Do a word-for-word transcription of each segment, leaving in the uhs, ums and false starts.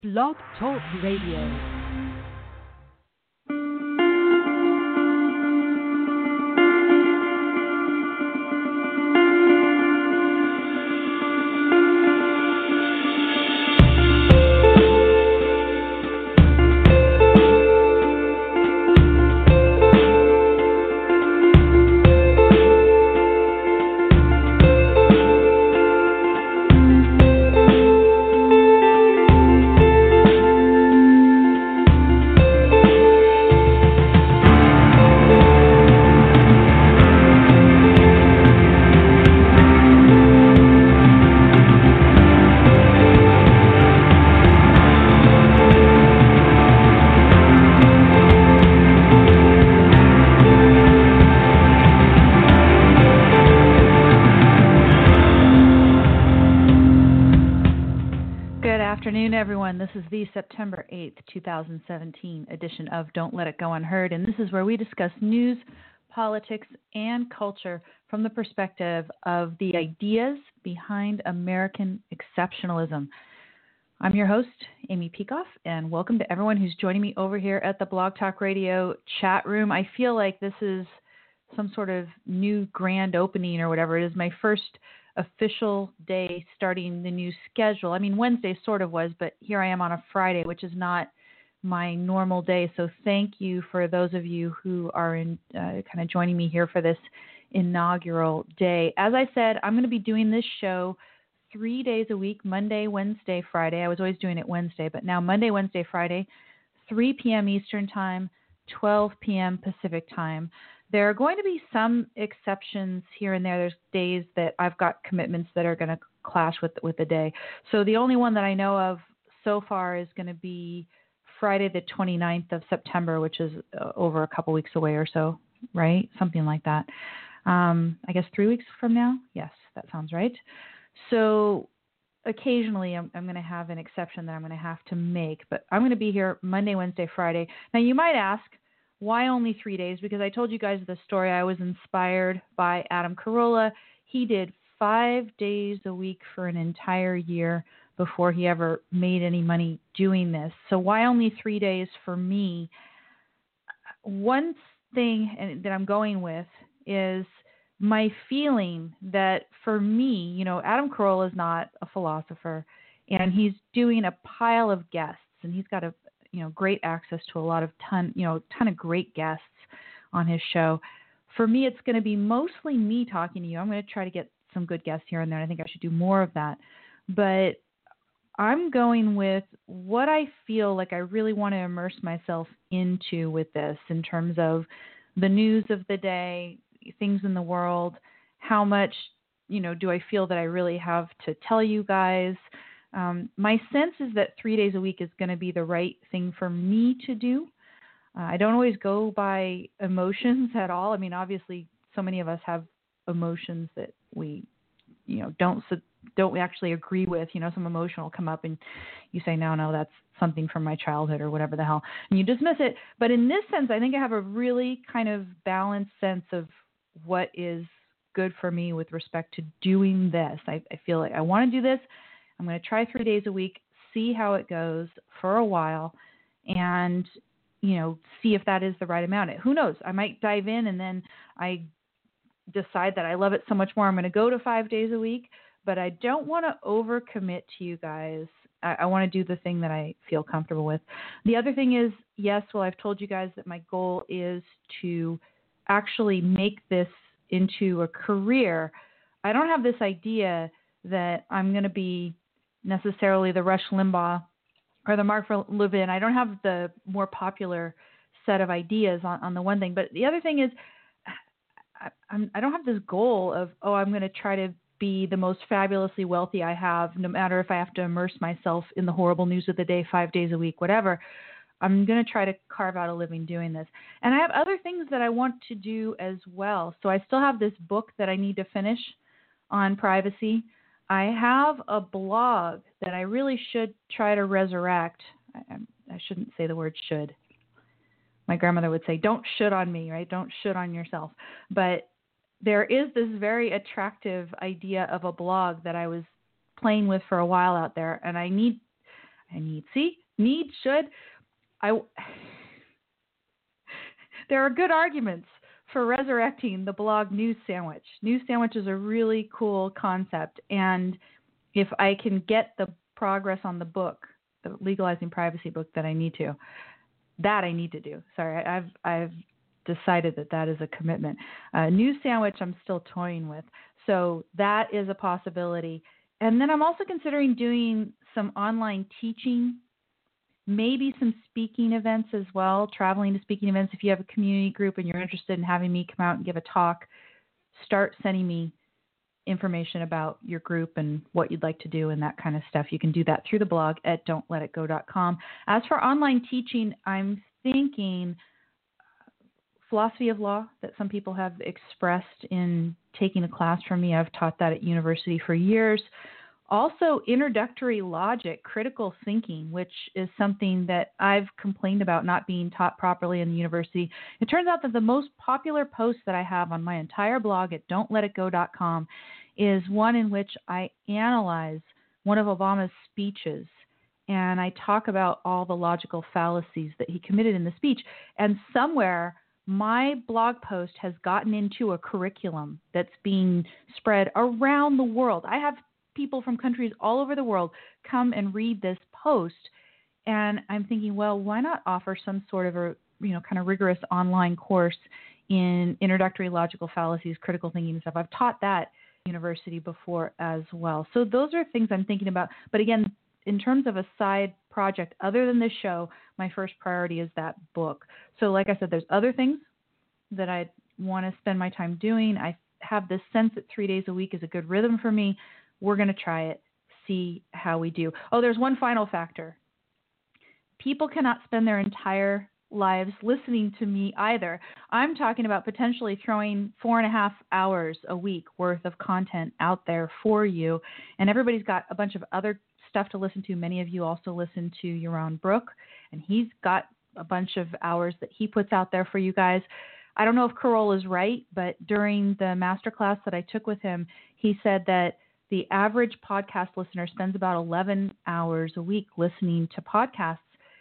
Blog Talk Radio. This is the September eighth, twenty seventeen edition of Don't Let It Go Unheard, and this is where we discuss news, politics, and culture from the perspective of the ideas behind American exceptionalism. I'm your host, Amy Peikoff, and welcome to everyone who's joining me over here at the Blog Talk Radio chat room. I feel like this is some sort of new grand opening or whatever. It is my first official day starting the new schedule. I mean, Wednesday sort of was, but here I am on a Friday, which is not my normal day. So thank you for those of you who are in uh, kind of joining me here for this inaugural day. As I said, I'm going to be doing this show three days a week, Monday, Wednesday, Friday. I was always doing it Wednesday, but now Monday, Wednesday, Friday, three p.m. Eastern Time, twelve p.m. Pacific Time. There are going to be some exceptions here and there. There's days that I've got commitments that are going to clash with with the day. So the only one that I know of so far is going to be Friday the twenty-ninth of September, which is uh, over a couple weeks away or so, right? Something like that. Um, I guess three weeks from now? Yes, that sounds right. So occasionally I'm, I'm going to have an exception that I'm going to have to make, but I'm going to be here Monday, Wednesday, Friday. Now you might ask, why only three days? Because I told you guys the story. I was inspired by Adam Carolla. He did five days a week for an entire year before he ever made any money doing this. So why only three days for me? One thing that I'm going with is my feeling that for me, you know, Adam Carolla is not a philosopher, and he's doing a pile of guests, and he's got a you know, great access to a lot of ton, you know, ton of great guests on his show. For me, it's going to be mostly me talking to you. I'm going to try to get some good guests here and there. I think I should do more of that. But I'm going with what I feel like I really want to immerse myself into with this in terms of the news of the day, things in the world, how much, you know, do I feel that I really have to tell you guys. Um, my sense is that three days a week is going to be the right thing for me to do. Uh, I don't always go by emotions at all. I mean, obviously, so many of us have emotions that we, you know, don't don't actually agree with. You know, some emotion will come up, and you say, no, no, that's something from my childhood or whatever the hell, and you dismiss it. But in this sense, I think I have a really kind of balanced sense of what is good for me with respect to doing this. I, I feel like I want to do this. I'm going to try three days a week, see how it goes for a while, and, you know, see if that is the right amount. Who knows? I might dive in and then I decide that I love it so much more, I'm going to go to five days a week, but I don't want to overcommit to you guys. I, I want to do the thing that I feel comfortable with. The other thing is, yes, well, I've told you guys that my goal is to actually make this into a career. I don't have this idea that I'm going to be necessarily the Rush Limbaugh or the Mark Levin. I don't have the more popular set of ideas on, on the one thing. But the other thing is I, I'm, I don't have this goal of, oh, I'm going to try to be the most fabulously wealthy I have, no matter if I have to immerse myself in the horrible news of the day five days a week, whatever. I'm going to try to carve out a living doing this. And I have other things that I want to do as well. So I still have this book that I need to finish on privacy. I have a blog that I really should try to resurrect. I, I shouldn't say the word should. My grandmother would say, don't should on me, right? Don't should on yourself. But there is this very attractive idea of a blog that I was playing with for a while out there, and I need I need, see, need, should. I, there are good arguments for resurrecting the blog News Sandwich. News Sandwich is a really cool concept. And if I can get the progress on the book, the Legalizing Privacy book that I need to, that I need to do. Sorry, I've I've decided that that is a commitment. Uh, News Sandwich I'm still toying with. So that is a possibility. And then I'm also considering doing some online teaching, maybe some speaking events as well, traveling to speaking events. If you have a community group and you're interested in having me come out and give a talk, start sending me information about your group and what you'd like to do and that kind of stuff. You can do that through the blog at don't let it go dot com. As for online teaching, I'm thinking philosophy of law that some people have expressed in taking a class from me. I've taught that at university for years. Also, introductory logic, critical thinking, which is something that I've complained about not being taught properly in the university. It turns out that the most popular post that I have on my entire blog at don't let it go dot com is one in which I analyze one of Obama's speeches, and I talk about all the logical fallacies that he committed in the speech. And somewhere my blog post has gotten into a curriculum that's being spread around the world. I have people from countries all over the world come and read this post, and I'm thinking, well, why not offer some sort of a, you know, kind of rigorous online course in introductory logical fallacies, critical thinking and stuff. I've taught that at university before as well. So those are things I'm thinking about. But again, in terms of a side project other than this show, my first priority is that book. So like I said, there's other things that I want to spend my time doing. I have this sense that three days a week is a good rhythm for me. We're going to try it, see how we do. Oh, there's one final factor. People cannot spend their entire lives listening to me either. I'm talking about potentially throwing four and a half hours a week worth of content out there for you. And everybody's got a bunch of other stuff to listen to. Many of you also listen to Yaron Brook, and he's got a bunch of hours that he puts out there for you guys. I don't know if Carol is right, but during the masterclass that I took with him, he said that the average podcast listener spends about eleven hours a week listening to podcasts.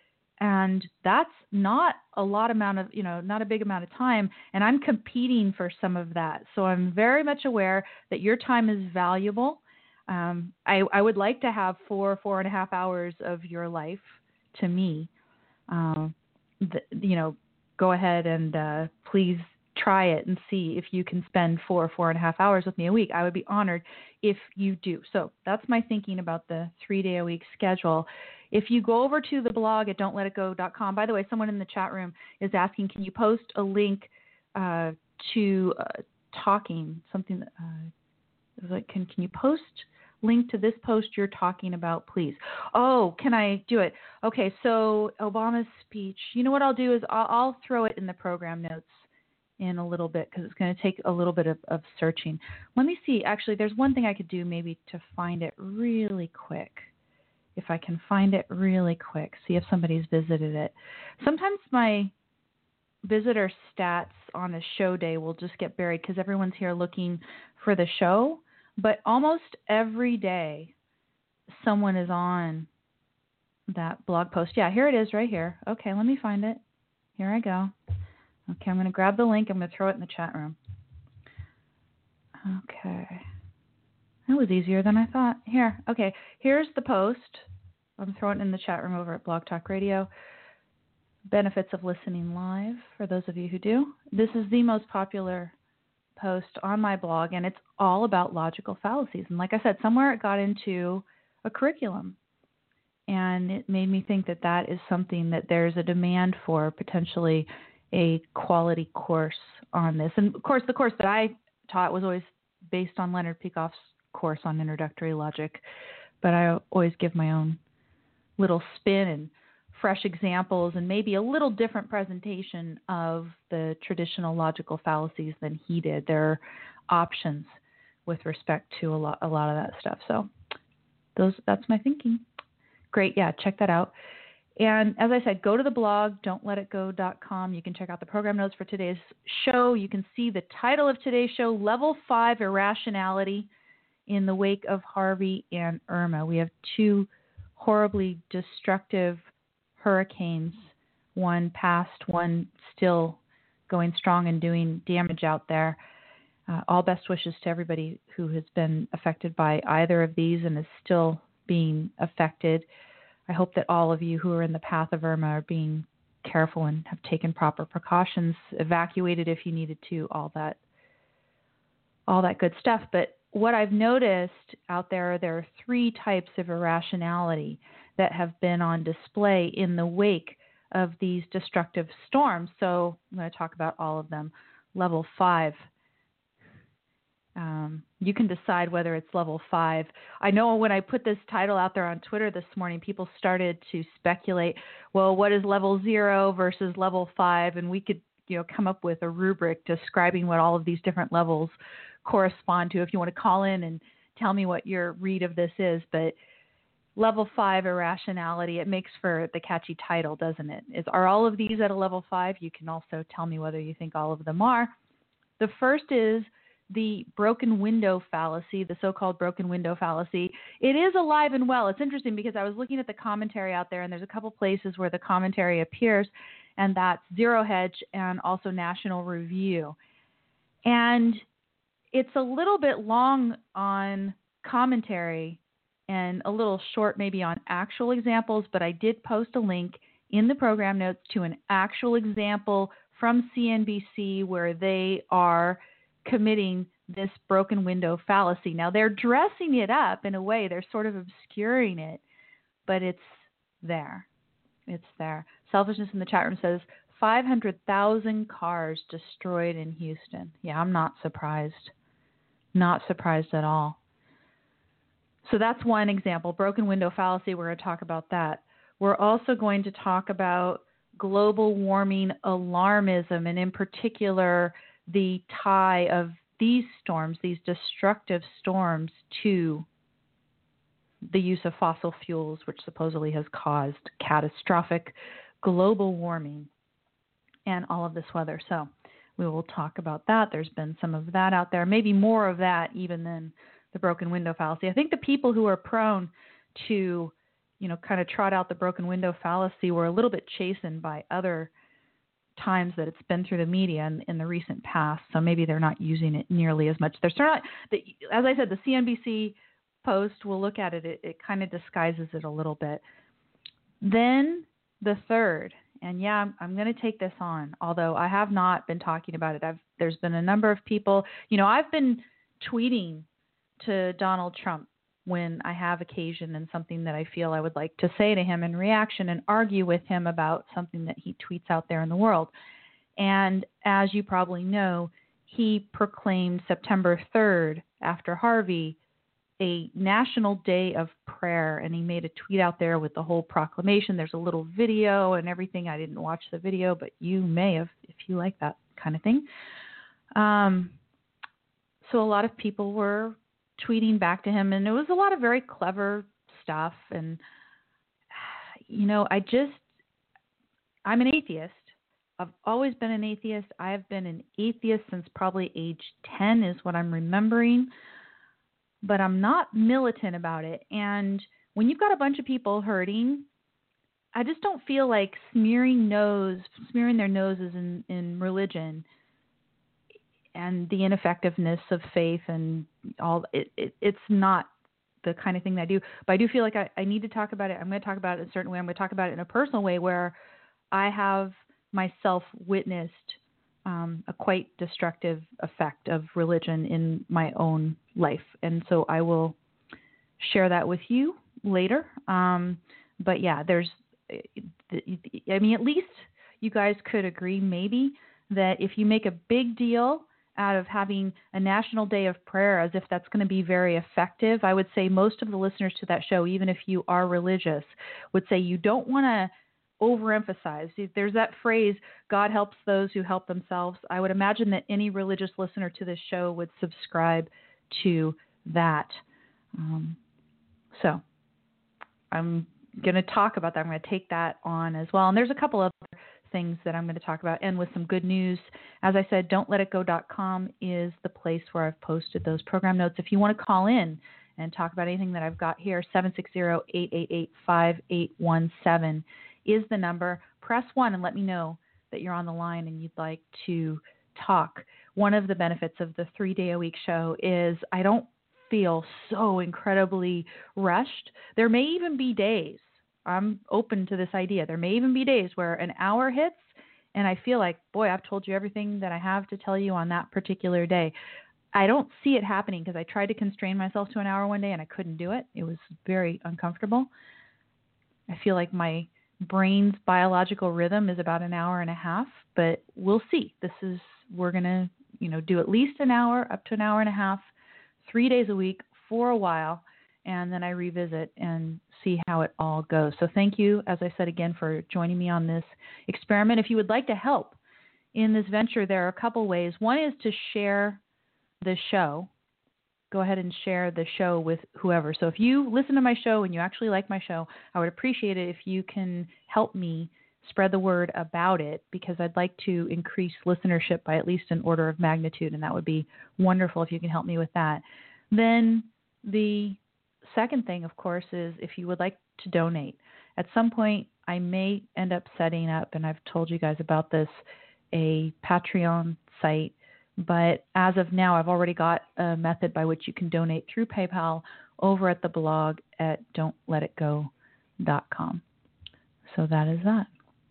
And that's not a lot amount of, you know, not a big amount of time. And I'm competing for some of that. So I'm very much aware that your time is valuable. Um, I, I would like to have four, four and a half hours of your life to me. Um, the, you know, go ahead and uh, please try it and see if you can spend four, four and a half hours with me a week. I would be honored if you do. So that's my thinking about the three-day-a-week schedule. If you go over to the blog at don't let it go dot com, by the way, someone in the chat room is asking, can you post a link uh, to uh, talking, something that, uh, like, can, can you post link to this post you're talking about, please? Oh, can I do it? Okay, so Obama's speech, you know what I'll do is I'll, I'll throw it in the program notes in a little bit because it's going to take a little bit of, of searching. Let me see. Actually, there's one thing I could do maybe to find it really quick. If I can find it really quick, see if somebody's visited it. Sometimes my visitor stats on a show day will just get buried because everyone's here looking for the show. But almost every day, someone is on that blog post. Yeah, here it is right here. Okay, let me find it. Here I go. Okay, I'm going to grab the link. I'm going to throw it in the chat room. Okay. That was easier than I thought. Here. Okay, here's the post. I'm throwing it in the chat room over at Blog Talk Radio. Benefits of listening live, for those of you who do. This is the most popular post on my blog, and it's all about logical fallacies. And like I said, somewhere it got into a curriculum, and it made me think that that is something that there's a demand for, potentially a quality course on this. And of course, the course that I taught was always based on Leonard Peikoff's course on introductory logic, but I always give my own little spin and fresh examples and maybe a little different presentation of the traditional logical fallacies than he did. There are options with respect to a lot, a lot of that stuff. So those, that's my thinking. Great. Yeah, check that out. And as I said, go to the blog, don't let it go dot com. You can check out the program notes for today's show. You can see the title of today's show, Level five Irrationality in the Wake of Harvey and Irma. We have two horribly destructive hurricanes, one past, one still going strong and doing damage out there. Uh, all best wishes to everybody who has been affected by either of these and is still being affected. I hope that all of you who are in the path of Irma are being careful and have taken proper precautions, evacuated if you needed to, all that, all that good stuff. But what I've noticed out there, there are three types of irrationality that have been on display in the wake of these destructive storms. So I'm going to talk about all of them. Level five. Um, you can decide whether it's level five. I know when I put this title out there on Twitter this morning, people started to speculate, well, what is level zero versus level five? And we could, you know, come up with a rubric describing what all of these different levels correspond to if you want to call in and tell me what your read of this is. But level five irrationality, it makes for the catchy title, doesn't it? Is, are all of these at a level five? You can also tell me whether you think all of them are. The first is the broken window fallacy, the so-called broken window fallacy. It is alive and well. It's interesting because I was looking at the commentary out there, and there's a couple places where the commentary appears, and that's Zero Hedge and also National Review. And it's a little bit long on commentary and a little short maybe on actual examples, but I did post a link in the program notes to an actual example from C N B C where they are committing this broken window fallacy. Now, they're dressing it up in a way, they're sort of obscuring it, but it's there. It's there. Selfishness in the chat room says five hundred thousand cars destroyed in Houston. Yeah, I'm not surprised. Not surprised at all. So that's one example, broken window fallacy. We're going to talk about that. We're also going to talk about global warming alarmism, and in particular, the tie of these storms, these destructive storms, to the use of fossil fuels, which supposedly has caused catastrophic global warming and all of this weather. So we will talk about that. There's been some of that out there, maybe more of that even than the broken window fallacy. I think the people who are prone to, you know, kind of trot out the broken window fallacy were a little bit chastened by other times that it's been through the media in, in the recent past, so maybe they're not using it nearly as much. They're not, the, as I said, the C N B C post, we'll look at it, it, it kind of disguises it a little bit. Then the third, and yeah, I'm, I'm going to take this on, although I have not been talking about it. I've, there's been a number of people, you know, I've been tweeting to Donald Trump when I have occasion and something that I feel I would like to say to him in reaction and argue with him about something that he tweets out there in the world. And as you probably know, he proclaimed September third, after Harvey, a national day of prayer. And he made a tweet out there with the whole proclamation. There's a little video and everything. I didn't watch the video, but you may have if you like that kind of thing. Um, so a lot of people were tweeting back to him, and it was a lot of very clever stuff. And, you know, I just, I'm an atheist. I've always been an atheist. I have been an atheist since probably age ten is what I'm remembering, but I'm not militant about it. And when you've got a bunch of people hurting, I just don't feel like smearing nose, smearing their noses in, in religion and the ineffectiveness of faith and all, it, it, it's not the kind of thing that I do. But I do feel like I, I need to talk about it. I'm going to talk about it in a certain way. I'm going to talk about it in a personal way where I have myself witnessed um, a quite destructive effect of religion in my own life. And so I will share that with you later. Um, but yeah, there's, I mean, at least you guys could agree maybe that if you make a big deal out of having a national day of prayer as if that's going to be very effective, I would say most of the listeners to that show, even if you are religious, would say you don't want to overemphasize. There's that phrase, God helps those who help themselves. I would imagine that any religious listener to this show would subscribe to that. Um, so I'm going to talk about that. I'm going to take that on as well. And there's a couple other things that I'm going to talk about, and with some good news. As I said, don't let it go dot com is the place where I've posted those program notes. If you want to call in and talk about anything that I've got here, seven six zero, eight eight eight, five eight one seven is the number. Press one and let me know that you're on the line and you'd like to talk. One of the benefits of the three-day-a-week show is I don't feel so incredibly rushed. There may even be days, I'm open to this idea, there may even be days where an hour hits and I feel like, boy, I've told you everything that I have to tell you on that particular day. I don't see it happening because I tried to constrain myself to an hour one day and I couldn't do it. It was very uncomfortable. I feel like my brain's biological rhythm is about an hour and a half, but we'll see. This is, we're going to, you know, do at least an hour, up to an hour and a half, three days a week for a while, and then I revisit and see how it all goes. So thank you, as I said again, for joining me on this experiment. If you would like to help in this venture, there are a couple ways. One is to share the show. Go ahead and share the show with whoever. So if you listen to my show and you actually like my show, I would appreciate it if you can help me spread the word about it, because I'd like to increase listenership by at least an order of magnitude, and that would be wonderful if you can help me with that. Then the second thing, of course, is if you would like to donate. At some point, I may end up setting up, and I've told you guys about this, a Patreon site. But as of now, I've already got a method by which you can donate through PayPal over at the blog at don't let it go dot com. So that is that.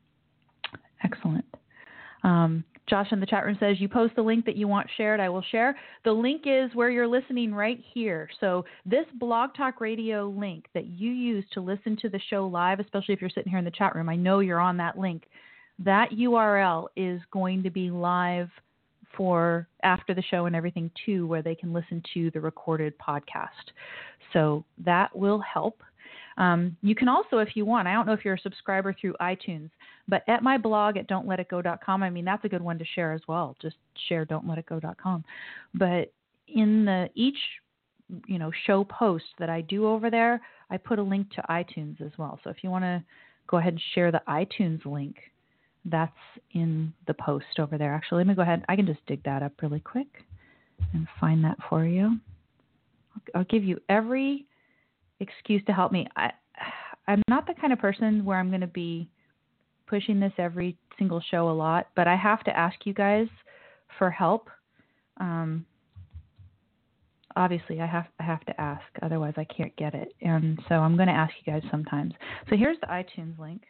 Excellent. Um, Josh in the chat room says, you post the link that you want shared, I will share. The link is where you're listening right here. So this Blog Talk Radio link that you use to listen to the show live, especially if you're sitting here in the chat room, I know you're on that link. That U R L is going to be live for after the show and everything too, where they can listen to the recorded podcast. So that will help. Um, you can also, if you want, I don't know if you're a subscriber through iTunes, but at my blog at don't let it go dot com, I mean, that's a good one to share as well. Just share don't let it go dot com. But in the each, you know, show post that I do over there, I put a link to iTunes as well. So if you want to go ahead and share the iTunes link, that's in the post over there. Actually, let me go ahead. I can just dig that up really quick and find that for you. I'll give you every excuse to help me. I, I'm not the kind of person where I'm going to be pushing this every single show a lot, but I have to ask you guys for help. Um, obviously, I have I have to ask, otherwise I can't get it. And so I'm going to ask you guys sometimes. So here's the iTunes link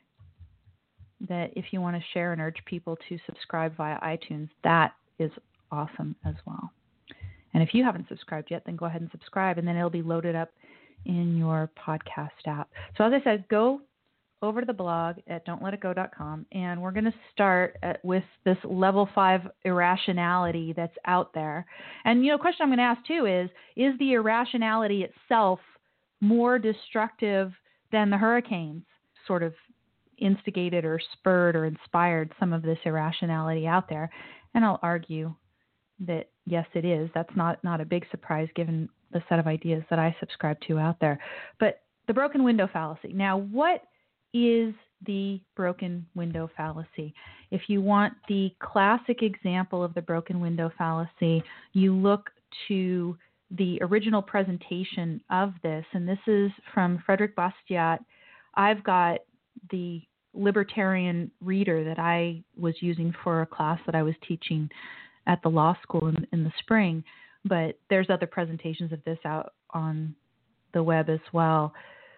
that if you want to share and urge people to subscribe via iTunes, that is awesome as well. And if you haven't subscribed yet, then go ahead and subscribe, and then it'll be loaded up in your podcast app. So as I said, go over to the blog at don't let it go dot com, and we're going to start at, with this level five irrationality that's out there. And, you know, a question I'm going to ask too is, is the irrationality itself more destructive than the hurricanes sort of instigated or spurred or inspired some of this irrationality out there? And I'll argue that yes, it is. That's not, not a big surprise given the set of ideas that I subscribe to out there. But the broken window fallacy. Now, what is the broken window fallacy? If you want the classic example of the broken window fallacy, you look to the original presentation of this, and this is from Frederick Bastiat. I've got the libertarian reader that I was using for a class that I was teaching at the law school in, in the spring, but there's other presentations of this out on the web as well.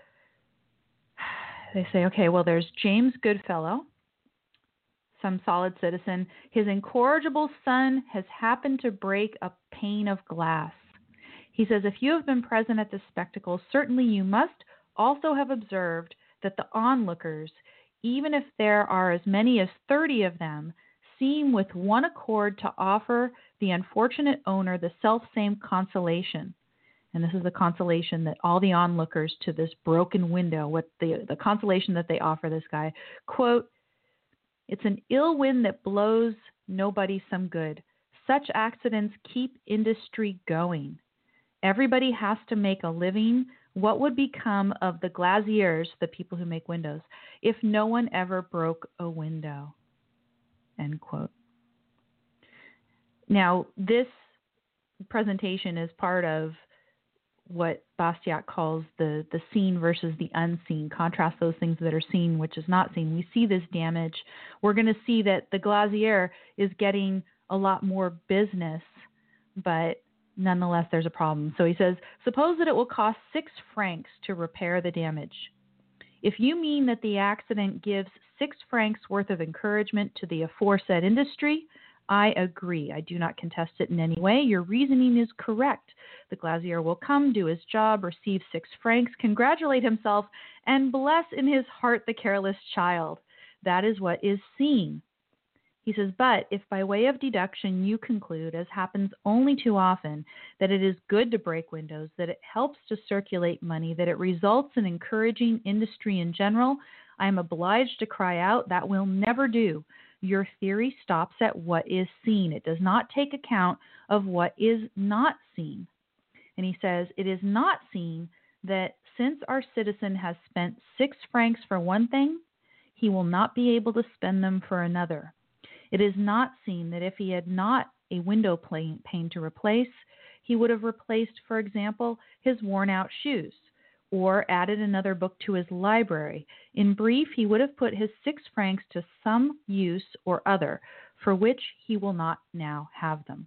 They say, okay, well, there's James Goodfellow, some solid citizen. His incorrigible son has happened to break a pane of glass. He says, if you have been present at this spectacle, certainly you must also have observed that the onlookers, even if there are as many as thirty of them, seem with one accord to offer the unfortunate owner the self-same consolation. And this is the consolation that all the onlookers to this broken window, what the, the consolation that they offer this guy, quote, it's an ill wind that blows nobody some good. Such accidents keep industry going. Everybody has to make a living. What would become of the glaziers, the people who make windows, if no one ever broke a window? End quote. Now, this presentation is part of what Bastiat calls the, the seen versus the unseen. Contrast those things that are seen, which is not seen. We see this damage. We're going to see that the glazier is getting a lot more business, but nonetheless, there's a problem. So he says, suppose that it will cost six francs to repair the damage. If you mean that the accident gives six francs worth of encouragement to the aforesaid industry, I agree. I do not contest it in any way. Your reasoning is correct. The glazier will come, do his job, receive six francs, congratulate himself, and bless in his heart the careless child. That is what is seen. He says, but if by way of deduction you conclude, as happens only too often, that it is good to break windows, that it helps to circulate money, that it results in encouraging industry in general, I am obliged to cry out that will never do. Your theory stops at what is seen. It does not take account of what is not seen. And he says, it is not seen that since our citizen has spent six francs for one thing, he will not be able to spend them for another. It is not seen that if he had not a window pane to replace, he would have replaced, for example, his worn-out shoes, or added another book to his library. In brief, he would have put his six francs to some use or other, for which he will not now have them.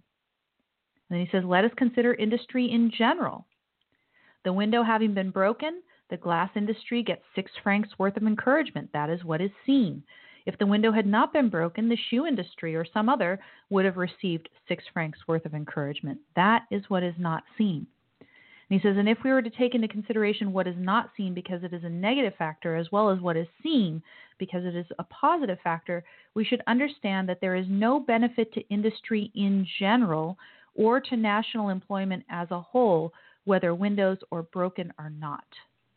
And then he says, let us consider industry in general. The window having been broken, the glass industry gets six francs worth of encouragement. That is what is seen. If the window had not been broken, the shoe industry or some other would have received six francs worth of encouragement. That is what is not seen. And he says, and if we were to take into consideration what is not seen because it is a negative factor as well as what is seen because it is a positive factor, we should understand that there is no benefit to industry in general or to national employment as a whole, whether windows are broken or not.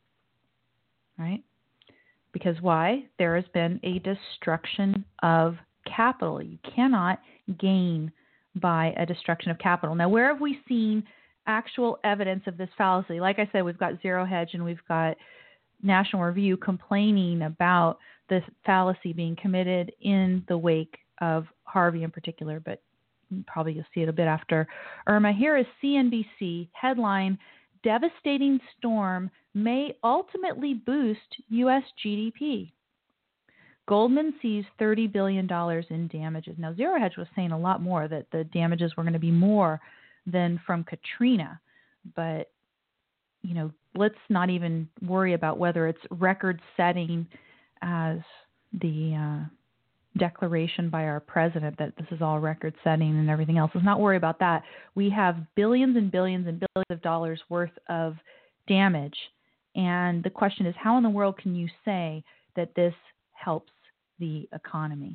Right? Because why? There has been a destruction of capital. You cannot gain by a destruction of capital. Now, where have we seen actual evidence of this fallacy? Like I said, we've got Zero Hedge and we've got National Review complaining about this fallacy being committed in the wake of Harvey in particular, but probably you'll see it a bit after Irma. Here is C N B C headline, devastating storm may ultimately boost U S G D P. Goldman sees thirty billion dollars in damages. Now, Zero Hedge was saying a lot more, that the damages were going to be more than from Katrina. But, you know, let's not even worry about whether it's record-setting as the uh, declaration by our president that this is all record-setting and everything else. Let's not worry about that. We have billions and billions and billions of dollars worth of damage. And the question is, how in the world can you say that this helps the economy?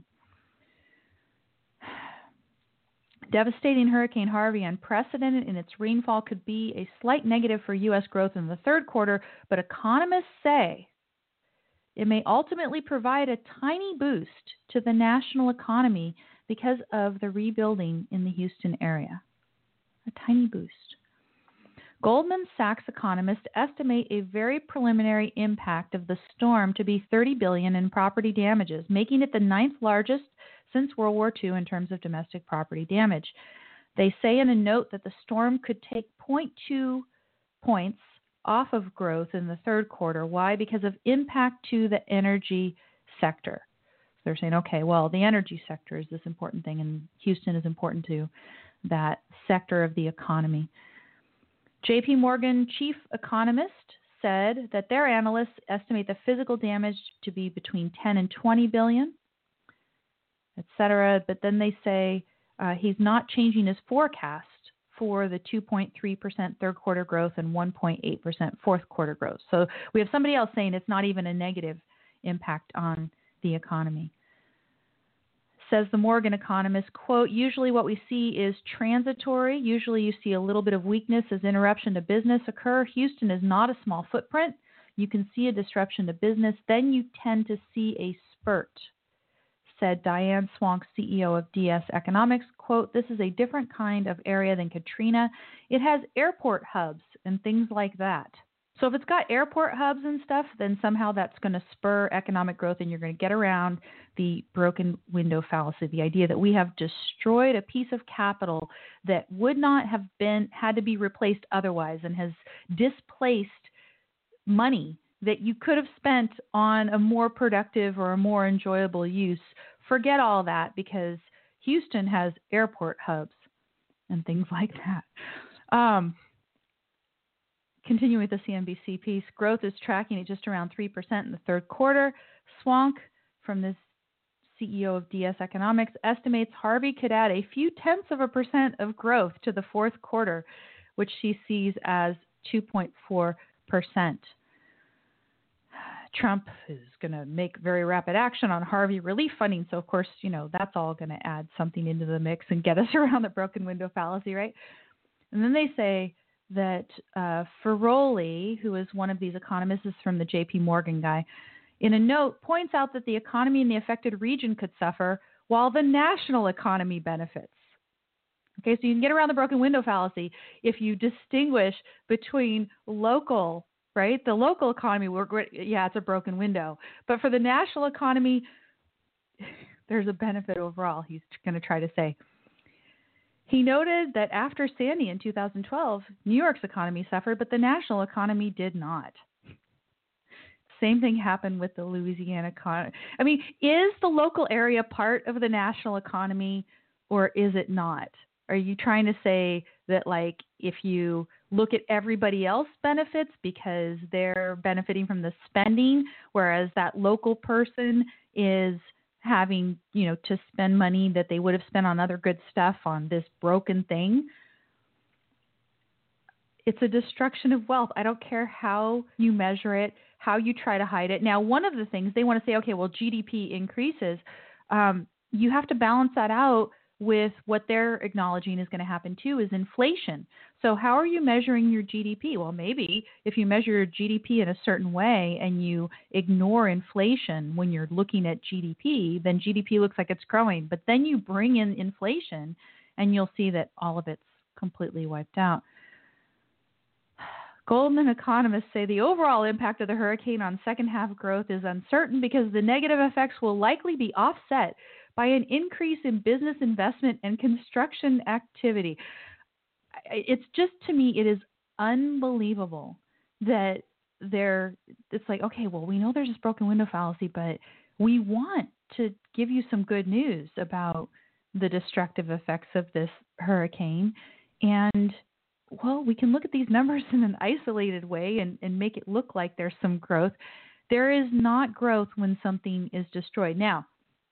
Devastating Hurricane Harvey, unprecedented in its rainfall, could be a slight negative for U S growth in the third quarter, but economists say it may ultimately provide a tiny boost to the national economy because of the rebuilding in the Houston area. A tiny boost. Goldman Sachs economists estimate a very preliminary impact of the storm to be thirty billion dollars in property damages, making it the ninth largest since World War Two in terms of domestic property damage. They say in a note that the storm could take zero point two points off of growth in the third quarter. Why? Because of impact to the energy sector. So they're saying, okay, well, the energy sector is this important thing, and Houston is important to that sector of the economy. J P Morgan chief economist said that their analysts estimate the physical damage to be between ten and twenty billion, et cetera. But then they say uh, he's not changing his forecast for the two point three percent third quarter growth and one point eight percent fourth quarter growth. So we have somebody else saying it's not even a negative impact on the economy. Says the Morgan economist, quote, usually what we see is transitory. Usually you see a little bit of weakness as interruption to business occur. Houston is not a small footprint. You can see a disruption to business. Then you tend to see a spurt, said Diane Swank, C E O of D S Economics. Quote, this is a different kind of area than Katrina. It has airport hubs and things like that. So if it's got airport hubs and stuff, then somehow that's going to spur economic growth and you're going to get around the broken window fallacy, the idea that we have destroyed a piece of capital that would not have been had to be replaced otherwise and has displaced money that you could have spent on a more productive or a more enjoyable use. Forget all that because Houston has airport hubs and things like that. Um, Continuing with the C N B C piece, growth is tracking at just around three percent in the third quarter. Swank, from this C E O of D S Economics, estimates Harvey could add a few tenths of a percent of growth to the fourth quarter, which she sees as two point four percent. Trump is going to make very rapid action on Harvey relief funding. So, of course, you know, that's all going to add something into the mix and get us around the broken window fallacy, right? And then they say that uh, Ferroli, who is one of these economists, is from the J P Morgan guy, in a note points out that the economy in the affected region could suffer while the national economy benefits. Okay, so you can get around the broken window fallacy if you distinguish between local, right? The local economy, we're, yeah, it's a broken window. But for the national economy, there's a benefit overall, he's going to try to say. He noted that after Sandy in two thousand twelve, New York's economy suffered, but the national economy did not. Same thing happened with the Louisiana economy. I mean, is the local area part of the national economy or is it not? Are you trying to say that, like, if you look at everybody else benefits because they're benefiting from the spending, whereas that local person is having, you know, to spend money that they would have spent on other good stuff on this broken thing? It's a destruction of wealth. I don't care how you measure it, how you try to hide it. Now, one of the things they want to say, okay, well, G D P increases. Um, you have to balance that out with what they're acknowledging is going to happen too, is inflation. So how are you measuring your G D P? Well, maybe if you measure your G D P in a certain way and you ignore inflation when you're looking at G D P, then G D P looks like it's growing. But then you bring in inflation and you'll see that all of it's completely wiped out. Goldman economists say the overall impact of the hurricane on second half growth is uncertain because the negative effects will likely be offset by an increase in business investment and construction activity. It's just, to me, it is unbelievable that they're, it's like, okay, well, we know there's this broken window fallacy, but we want to give you some good news about the destructive effects of this hurricane. And, well, we can look at these numbers in an isolated way and, and make it look like there's some growth. There is not growth when something is destroyed. Now,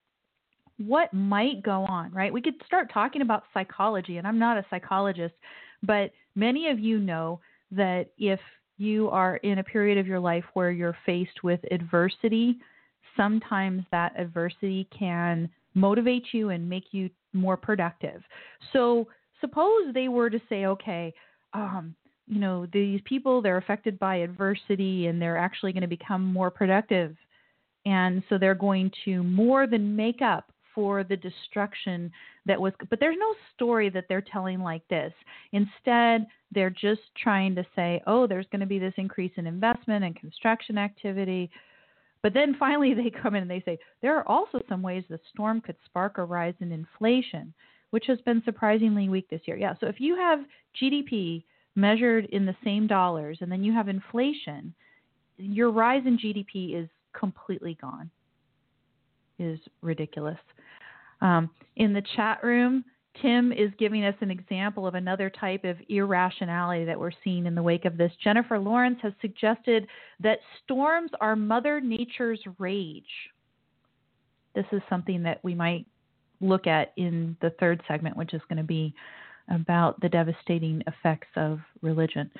what might go on, right? We could start talking about psychology, and I'm not a psychologist, but many of you know that if you are in a period of your life where you're faced with adversity, sometimes that adversity can motivate you and make you more productive. So suppose they were to say, okay, um, you know, these people, they're affected by adversity and they're actually going to become more productive. And so they're going to more than make up for the destruction that was, but there's no story that they're telling like this. Instead, they're just trying to say, oh, there's going to be this increase in investment and construction activity. But then finally they come in and they say, there are also some ways the storm could spark a rise in inflation, which has been surprisingly weak this year. Yeah, so if you have G D P measured in the same dollars and then you have inflation, your rise in G D P is completely gone. It is ridiculous. Um, in the chat room, Tim is giving us an example of another type of irrationality that we're seeing in the wake of this. Jennifer Lawrence has suggested that storms are Mother Nature's rage. This is something that we might look at in the third segment, which is going to be about the devastating effects of religion.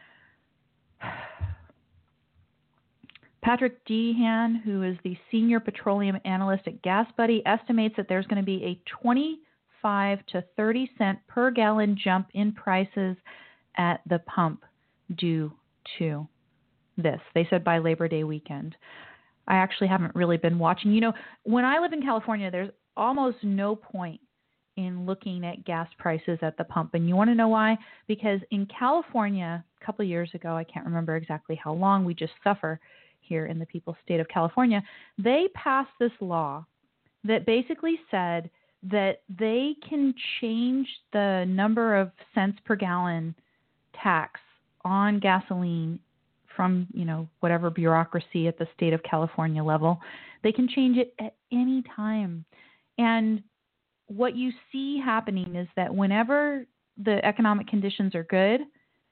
Patrick Dehan, who is the senior petroleum analyst at GasBuddy, estimates that there's going to be a twenty-five to thirty cent per gallon jump in prices at the pump due to this. They said by Labor Day weekend. I actually haven't really been watching. You know, when I live in California, there's almost no point in looking at gas prices at the pump. And you want to know why? Because in California, a couple of years ago, I can't remember exactly how long, we just suffer here in the people's state of California, they passed this law that basically said that they can change the number of cents per gallon tax on gasoline from, you know, whatever bureaucracy at the state of California level. They can change it at any time. And what you see happening is that whenever the economic conditions are good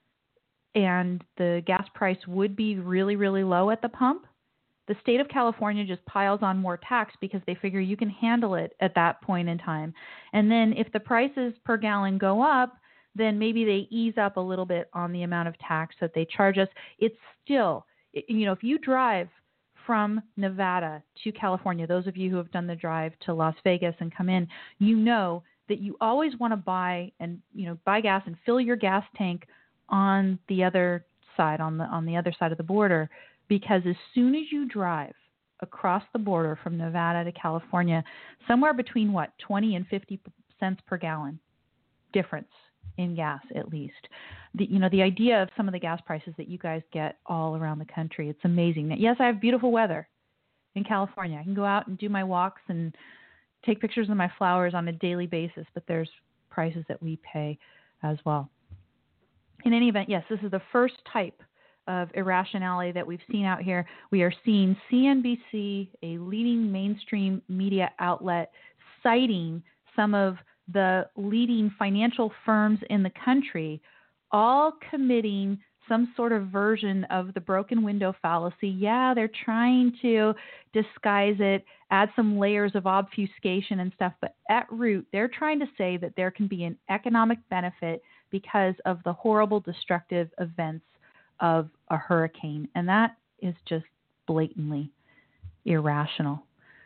and the gas price would be really, really low at the pump, the state of California just piles on more tax because they figure you can handle it at that point in time. And then if the prices per gallon go up, then maybe they ease up a little bit on the amount of tax that they charge us. It's still, you know, if you drive from Nevada to California, those of you who have done the drive to Las Vegas and come in, you know that you always want to buy and, you know, buy gas and fill your gas tank on the other side, on the on the other side of the border, because as soon as you drive across the border from Nevada to California, somewhere between what, twenty and fifty cents per gallon difference in gas, at least. The, you know, the idea of some of the gas prices that you guys get all around the country, it's amazing. Yes, I have beautiful weather in California. I can go out and do my walks and take pictures of my flowers on a daily basis, but there's prices that we pay as well. In any event, yes, this is the first type of irrationality that we've seen out here. We are seeing C N B C, a leading mainstream media outlet, citing some of the leading financial firms in the country, all committing some sort of version of the broken window fallacy. Yeah, they're trying to disguise it, add some layers of obfuscation and stuff, but at root, they're trying to say that there can be an economic benefit because of the horrible, destructive events of a hurricane. And that is just blatantly irrational.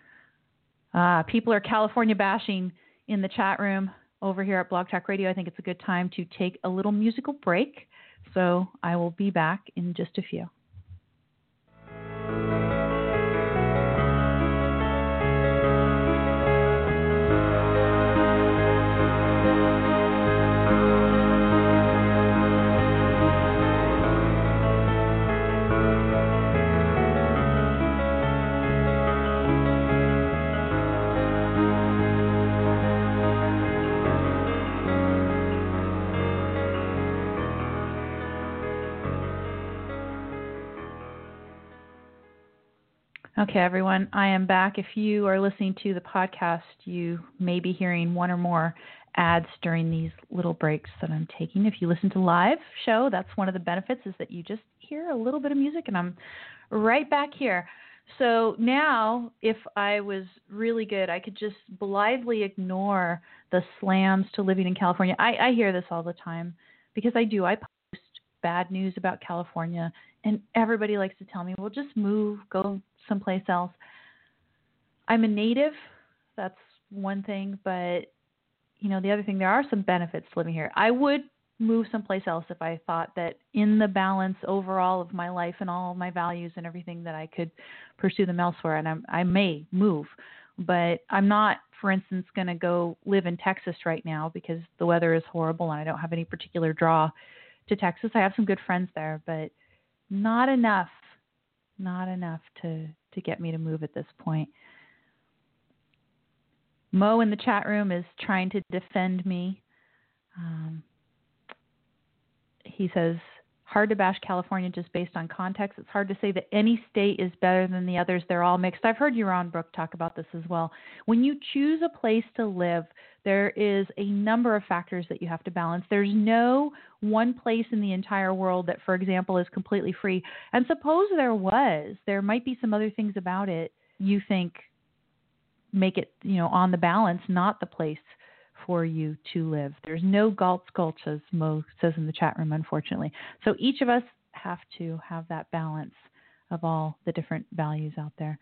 Uh, people are California bashing in the chat room over here at Blog Talk Radio. I think it's a good time to take a little musical break. So I will be back in just a few. Okay, everyone, I am back. If you are listening to the podcast, you may be hearing one or more ads during these little breaks that I'm taking. If you listen to live show, that's one of the benefits, is that you just hear a little bit of music and I'm right back here. So now, if I was really good, I could just blithely ignore the slams to living in California. I, I hear this all the time because I do. I post bad news about California, and everybody likes to tell me, well, just move, go someplace else. I'm a native. That's one thing. But, you know, the other thing, there are some benefits to living here. I would move someplace else if I thought that in the balance overall of my life and all of my values and everything that I could pursue them elsewhere. And I'm, I may move, but I'm not, for instance, going to go live in Texas right now because the weather is horrible and I don't have any particular draw to Texas. I have some good friends there, but not enough. Not enough to, to get me to move at this point. Mo in the chat room is trying to defend me. Um, he says, hard to bash California just based on context. It's hard to say that any state is better than the others. They're all mixed. I've heard Yaron Brook talk about this as well. When you choose a place to live, there is a number of factors that you have to balance. There's no one place in the entire world that, for example, is completely free. And suppose there was, there might be some other things about it you think make it, you know, on the balance, not the place for you to live. There's no Galt's Gulch, as Mo says in the chat room, unfortunately. So each of us have to have that balance of all the different values out there.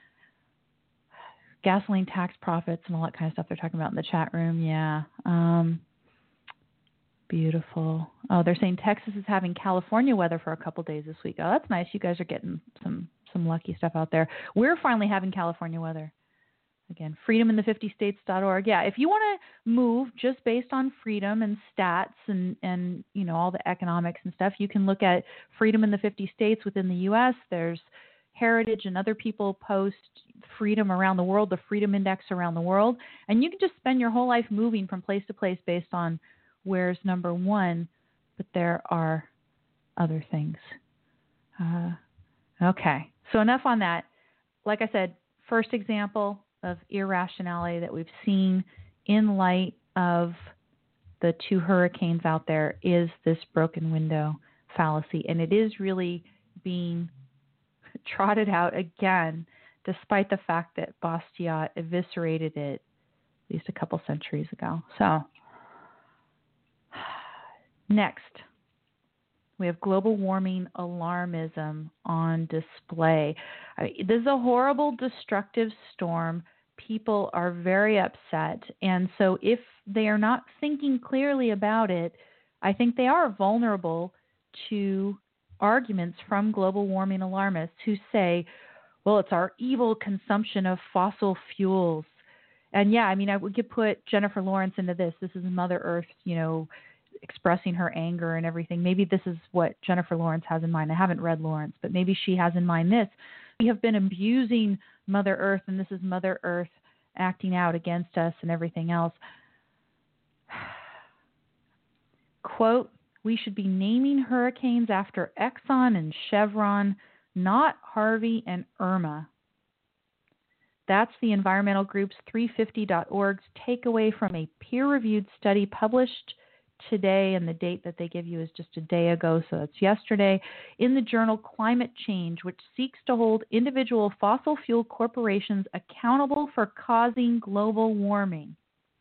Gasoline tax profits and all that kind of stuff they're talking about in the chat room. Yeah. Um, beautiful. Oh, they're saying Texas is having California weather for a couple days this week. Oh, that's nice. You guys are getting some, some lucky stuff out there. We're finally having California weather. Again, freedom in the fifty states dot org. Yeah, if you want to move just based on freedom and stats and, and, you know, all the economics and stuff, you can look at freedom in the fifty states within the U S. There's Heritage and other people post freedom around the world, the Freedom Index around the world. And you can just spend your whole life moving from place to place based on where's number one. But there are other things. Uh, okay, so enough on that. Like I said, first example of irrationality that we've seen in light of the two hurricanes out there is this broken window fallacy. And it is really being trotted out again, despite the fact that Bastiat eviscerated it at least a couple centuries ago. So, next, we have global warming alarmism on display. I mean, this is a horrible, destructive storm. People are very upset. And so if they are not thinking clearly about it, I think they are vulnerable to arguments from global warming alarmists who say, well, it's our evil consumption of fossil fuels. And yeah, I mean, I would could put Jennifer Lawrence into this. This is Mother Earth, you know, expressing her anger and everything. Maybe this is what Jennifer Lawrence has in mind. I haven't read Lawrence, but maybe she has in mind this. We have been abusing Mother Earth, and this is Mother Earth acting out against us and everything else. Quote, we should be naming hurricanes after Exxon and Chevron, not Harvey and Irma. That's the environmental group's three fifty dot org's takeaway from a peer-reviewed study published today, and the date that they give you is just a day ago, so it's yesterday, in the journal Climate Change, which seeks to hold individual fossil fuel corporations accountable for causing global warming.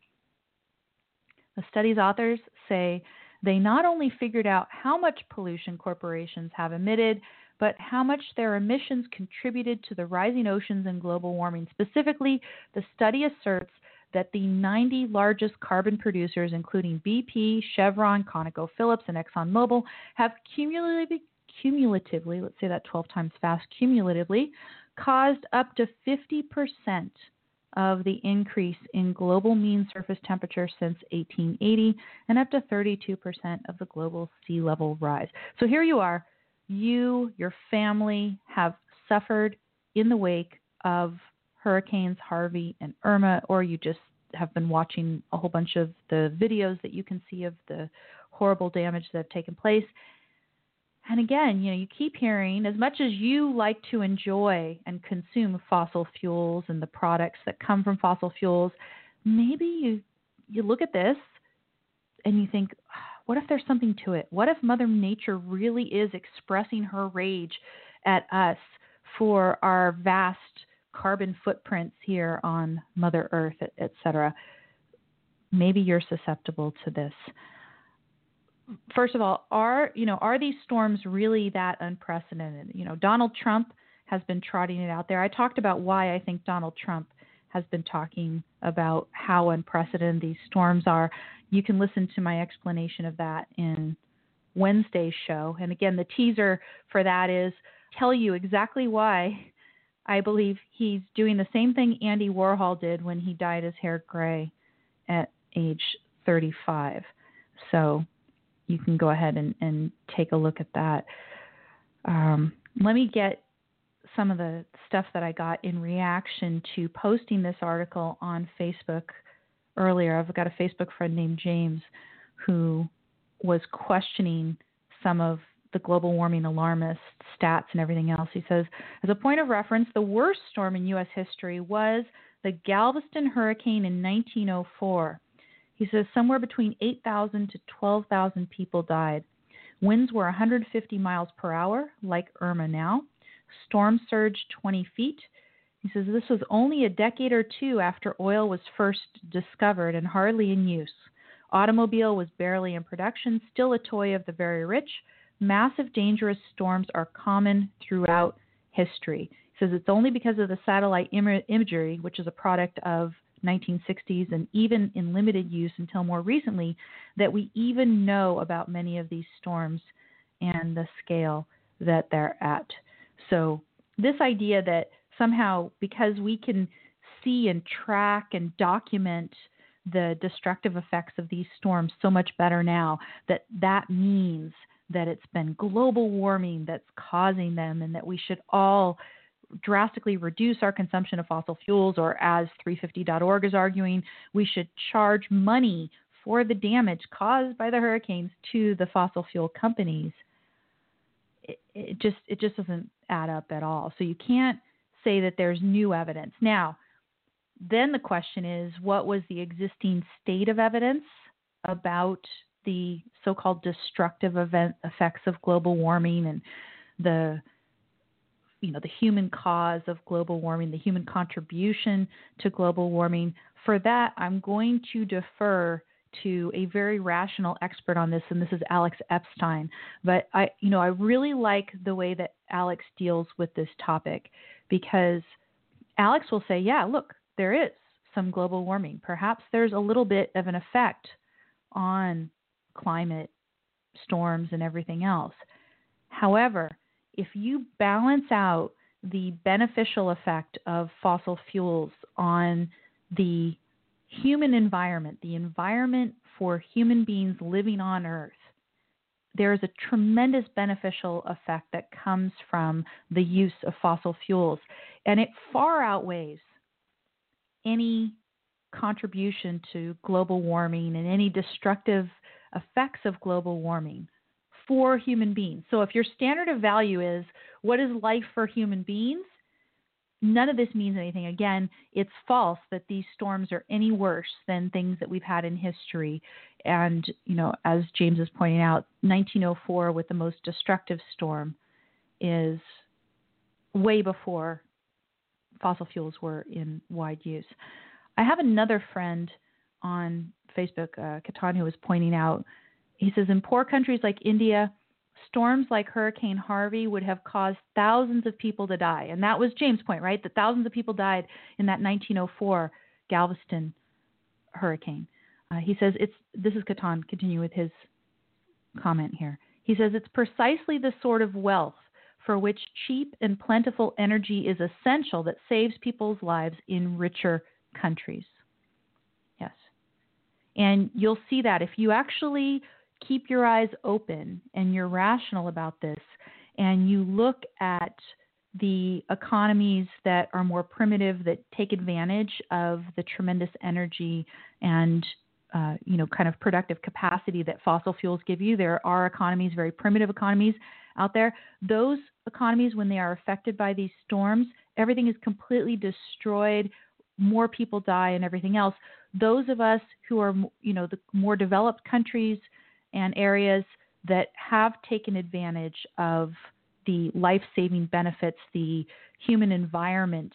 The study's authors say they not only figured out how much pollution corporations have emitted, but how much their emissions contributed to the rising oceans and global warming. Specifically, the study asserts that the ninety largest carbon producers, including B P, Chevron, ConocoPhillips, and ExxonMobil, have cumulatively, cumulatively, let's say that twelve times fast, cumulatively, caused up to fifty percent of the increase in global mean surface temperature since eighteen eighty, and up to thirty-two percent of the global sea level rise. So here you are, you, your family have suffered in the wake of Hurricanes Harvey and Irma, or you just have been watching a whole bunch of the videos that you can see of the horrible damage that have taken place. And again, you know, you keep hearing, as much as you like to enjoy and consume fossil fuels and the products that come from fossil fuels, maybe you you look at this and you think, what if there's something to it? What if Mother Nature really is expressing her rage at us for our vast carbon footprints here on Mother Earth, et cetera? Maybe you're susceptible to this. First of all, are you know are these storms really that unprecedented? You know, Donald Trump has been trotting it out there. I talked about why I think Donald Trump has been talking about how unprecedented these storms are. You can listen to my explanation of that in Wednesday's show. And again, the teaser for that is tell you exactly why I believe he's doing the same thing Andy Warhol did when he dyed his hair gray at age thirty-five. So you can go ahead and, and take a look at that. Um, let me get some of the stuff that I got in reaction to posting this article on Facebook earlier. I've got a Facebook friend named James who was questioning some of the global warming alarmist stats and everything else. He says, as a point of reference, the worst storm in U S history was the Galveston hurricane in nineteen oh four. He says somewhere between eight thousand to twelve thousand people died. Winds were one hundred fifty miles per hour, like Irma now. Storm surged twenty feet. He says this was only a decade or two after oil was first discovered and hardly in use. Automobile was barely in production, still a toy of the very rich. Massive, dangerous storms are common throughout history. He says it's only because of the satellite im- imagery, which is a product of nineteen sixties and even in limited use until more recently, that we even know about many of these storms and the scale that they're at. So this idea that somehow because we can see and track and document the destructive effects of these storms so much better now, that that means that it's been global warming that's causing them, and that we should all drastically reduce our consumption of fossil fuels, or as three fifty dot org is arguing, we should charge money for the damage caused by the hurricanes to the fossil fuel companies. It, it just it just doesn't add up at all. So you can't say that there's new evidence. Now, then the question is, what was the existing state of evidence about the so-called destructive event effects of global warming and the you know, the human cause of global warming, the human contribution to global warming? For that, I'm going to defer to a very rational expert on this, and this is Alex Epstein. But I, you know, I really like the way that Alex deals with this topic, because Alex will say, yeah, look, there is some global warming. Perhaps there's a little bit of an effect on climate, storms, and everything else. However, if you balance out the beneficial effect of fossil fuels on the human environment, the environment for human beings living on Earth, there is a tremendous beneficial effect that comes from the use of fossil fuels. And it far outweighs any contribution to global warming and any destructive effects of global warming for human beings. So if your standard of value is what is life for human beings, none of this means anything. Again, it's false that these storms are any worse than things that we've had in history. And, you know, as James is pointing out, nineteen oh four with the most destructive storm is way before fossil fuels were in wide use. I have another friend on Facebook, uh, Katan, who was pointing out, he says, in poor countries like India, storms like Hurricane Harvey would have caused thousands of people to die. And that was James' point, right? That thousands of people died in that nineteen oh four Galveston hurricane. Uh, he says, it's, this is Katan, continue with his comment here. He says, it's precisely the sort of wealth for which cheap and plentiful energy is essential that saves people's lives in richer countries. Yes. And you'll see that if you actually keep your eyes open and you're rational about this, and you look at the economies that are more primitive, that take advantage of the tremendous energy and uh, you know, kind of productive capacity that fossil fuels give you. There are economies, very primitive economies out there. Those economies, when they are affected by these storms, everything is completely destroyed. More people die and everything else. Those of us who are, you know, the more developed countries and areas that have taken advantage of the life-saving benefits, the human environment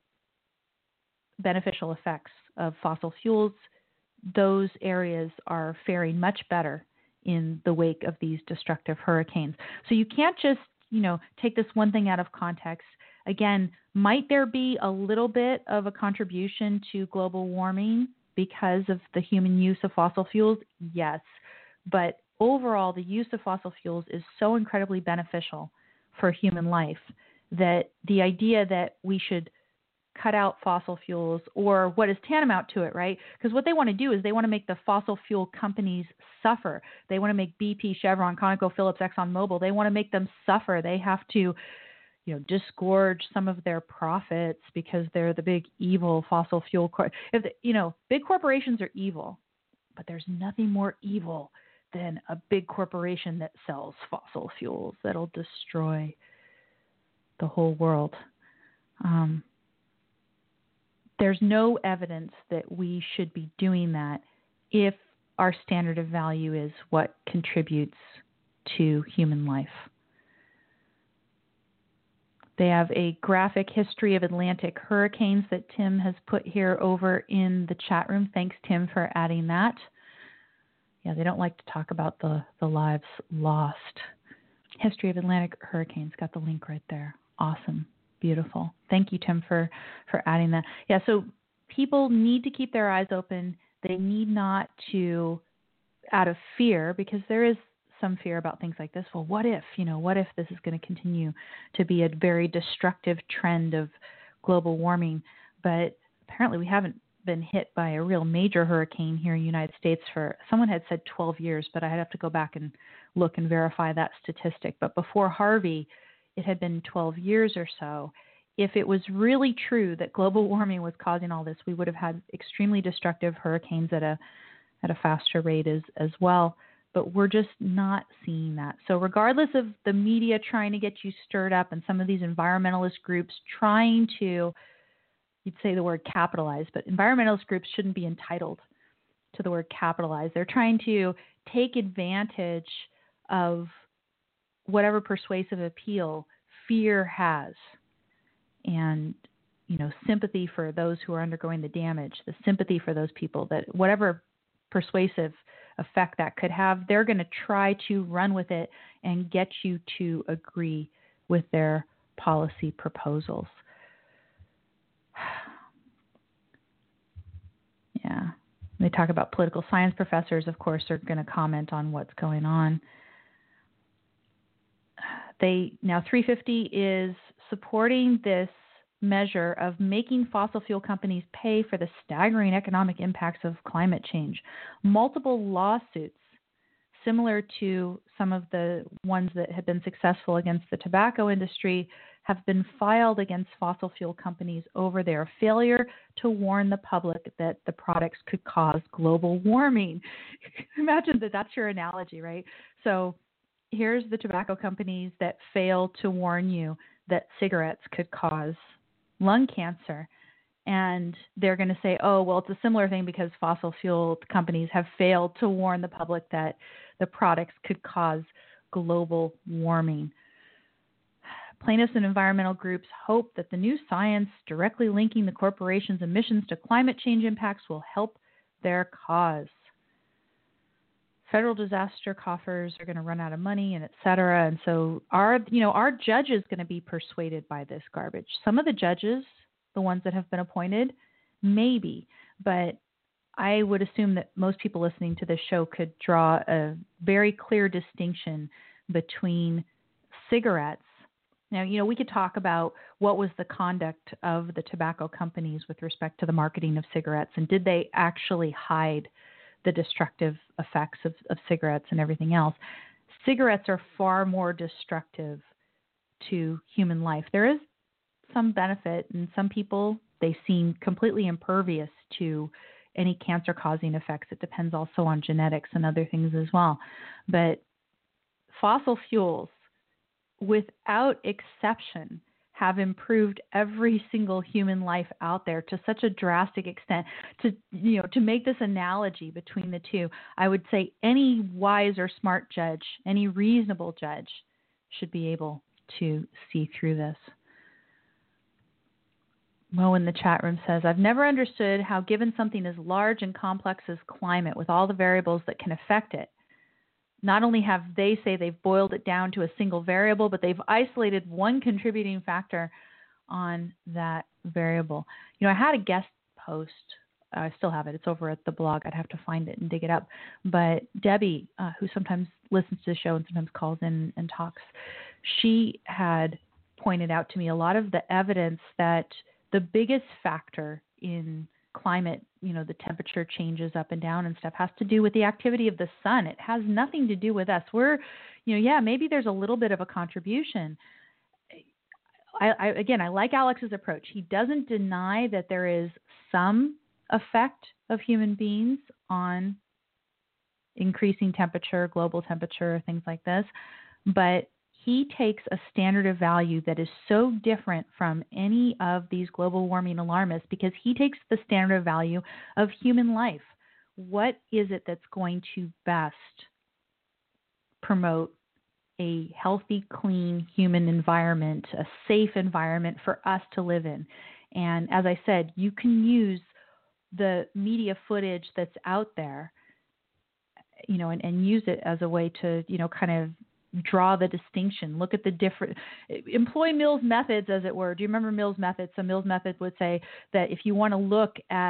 beneficial effects of fossil fuels, those areas are faring much better in the wake of these destructive hurricanes. So you can't just, you know, take this one thing out of context. Again, might there be a little bit of a contribution to global warming because of the human use of fossil fuels? Yes. But overall, the use of fossil fuels is so incredibly beneficial for human life that the idea that we should cut out fossil fuels, or what is tantamount to it, right? Because what they want to do is they want to make the fossil fuel companies suffer. They want to make B P, Chevron, ConocoPhillips, ExxonMobil, they want to make them suffer. They have to, you know, disgorge some of their profits because they're the big evil fossil fuel. Cor- if the, you know, big corporations are evil, but there's nothing more evil than a big corporation that sells fossil fuels that'll destroy the whole world. Um, there's no evidence that we should be doing that if our standard of value is what contributes to human life. They have a graphic history of Atlantic hurricanes that Tim has put here over in the chat room. Thanks, Tim, for adding that. Yeah, they don't like to talk about the, the lives lost. History of Atlantic hurricanes. Got the link right there. Awesome. Beautiful. Thank you, Tim, for, for adding that. Yeah, so people need to keep their eyes open. They need not to, out of fear, because there is some fear about things like this. Well, what if, you know, what if this is going to continue to be a very destructive trend of global warming? But apparently we haven't been hit by a real major hurricane here in the United States for, someone had said twelve years, but I'd have to go back and look and verify that statistic. But before Harvey, it had been twelve years or so. If it was really true that global warming was causing all this, we would have had extremely destructive hurricanes at a at a faster rate as, as well. But we're just not seeing that. So regardless of the media trying to get you stirred up and some of these environmentalist groups trying to, you'd say the word capitalize, but environmentalist groups shouldn't be entitled to the word capitalize. They're trying to take advantage of whatever persuasive appeal fear has, and, you know, sympathy for those who are undergoing the damage, the sympathy for those people, that whatever persuasive effect that could have, they're going to try to run with it and get you to agree with their policy proposals. Yeah. They talk about political science professors, of course, are going to comment on what's going on. They now three fifty is supporting this measure of making fossil fuel companies pay for the staggering economic impacts of climate change. Multiple lawsuits, similar to some of the ones that have been successful against the tobacco industry, have been filed against fossil fuel companies over their failure to warn the public that the products could cause global warming. Imagine that that's your analogy, right? So here's the tobacco companies that fail to warn you that cigarettes could cause lung cancer. And they're going to say, oh, well, it's a similar thing because fossil fuel companies have failed to warn the public that the products could cause global warming. Plaintiffs and environmental groups hope that the new science directly linking the corporation's emissions to climate change impacts will help their cause. Federal disaster coffers are going to run out of money, and et cetera. And so our, you know, our judges going to be persuaded by this garbage. Some of the judges, the ones that have been appointed, maybe, but I would assume that most people listening to this show could draw a very clear distinction between cigarettes. Now, you know, we could talk about what was the conduct of the tobacco companies with respect to the marketing of cigarettes, and did they actually hide the destructive effects of, of cigarettes and everything else. Cigarettes are far more destructive to human life. There is some benefit, and some people, they seem completely impervious to any cancer-causing effects. It depends also on genetics and other things as well. But fossil fuels, without exception, have improved every single human life out there to such a drastic extent. To, you know, to make this analogy between the two, I would say any wise or smart judge, any reasonable judge, should be able to see through this. Mo in the chat room says, I've never understood how, given something as large and complex as climate, with all the variables that can affect it, not only have they say they've boiled it down to a single variable, but they've isolated one contributing factor on that variable. You know, I had a guest post. Uh, I still have it. It's over at the blog. I'd have to find it and dig it up. But Debbie, uh, who sometimes listens to the show and sometimes calls in and talks, she had pointed out to me a lot of the evidence that the biggest factor in climate, you know, the temperature changes up and down and stuff, has to do with the activity of the sun. It has nothing to do with us. We're, you know, yeah, maybe there's a little bit of a contribution. I, I again, I like Alex's approach. He doesn't deny that there is some effect of human beings on increasing temperature, global temperature, things like this, but he takes a standard of value that is so different from any of these global warming alarmists, because he takes the standard of value of human life. What is it that's going to best promote a healthy, clean human environment, a safe environment for us to live in? And as I said, you can use the media footage that's out there, you know, and, and use it as a way to, you know, kind of draw the distinction. Look at the different, employ Mill's methods, as it were. Do you remember Mill's methods? So Mill's method would say that if you want to look at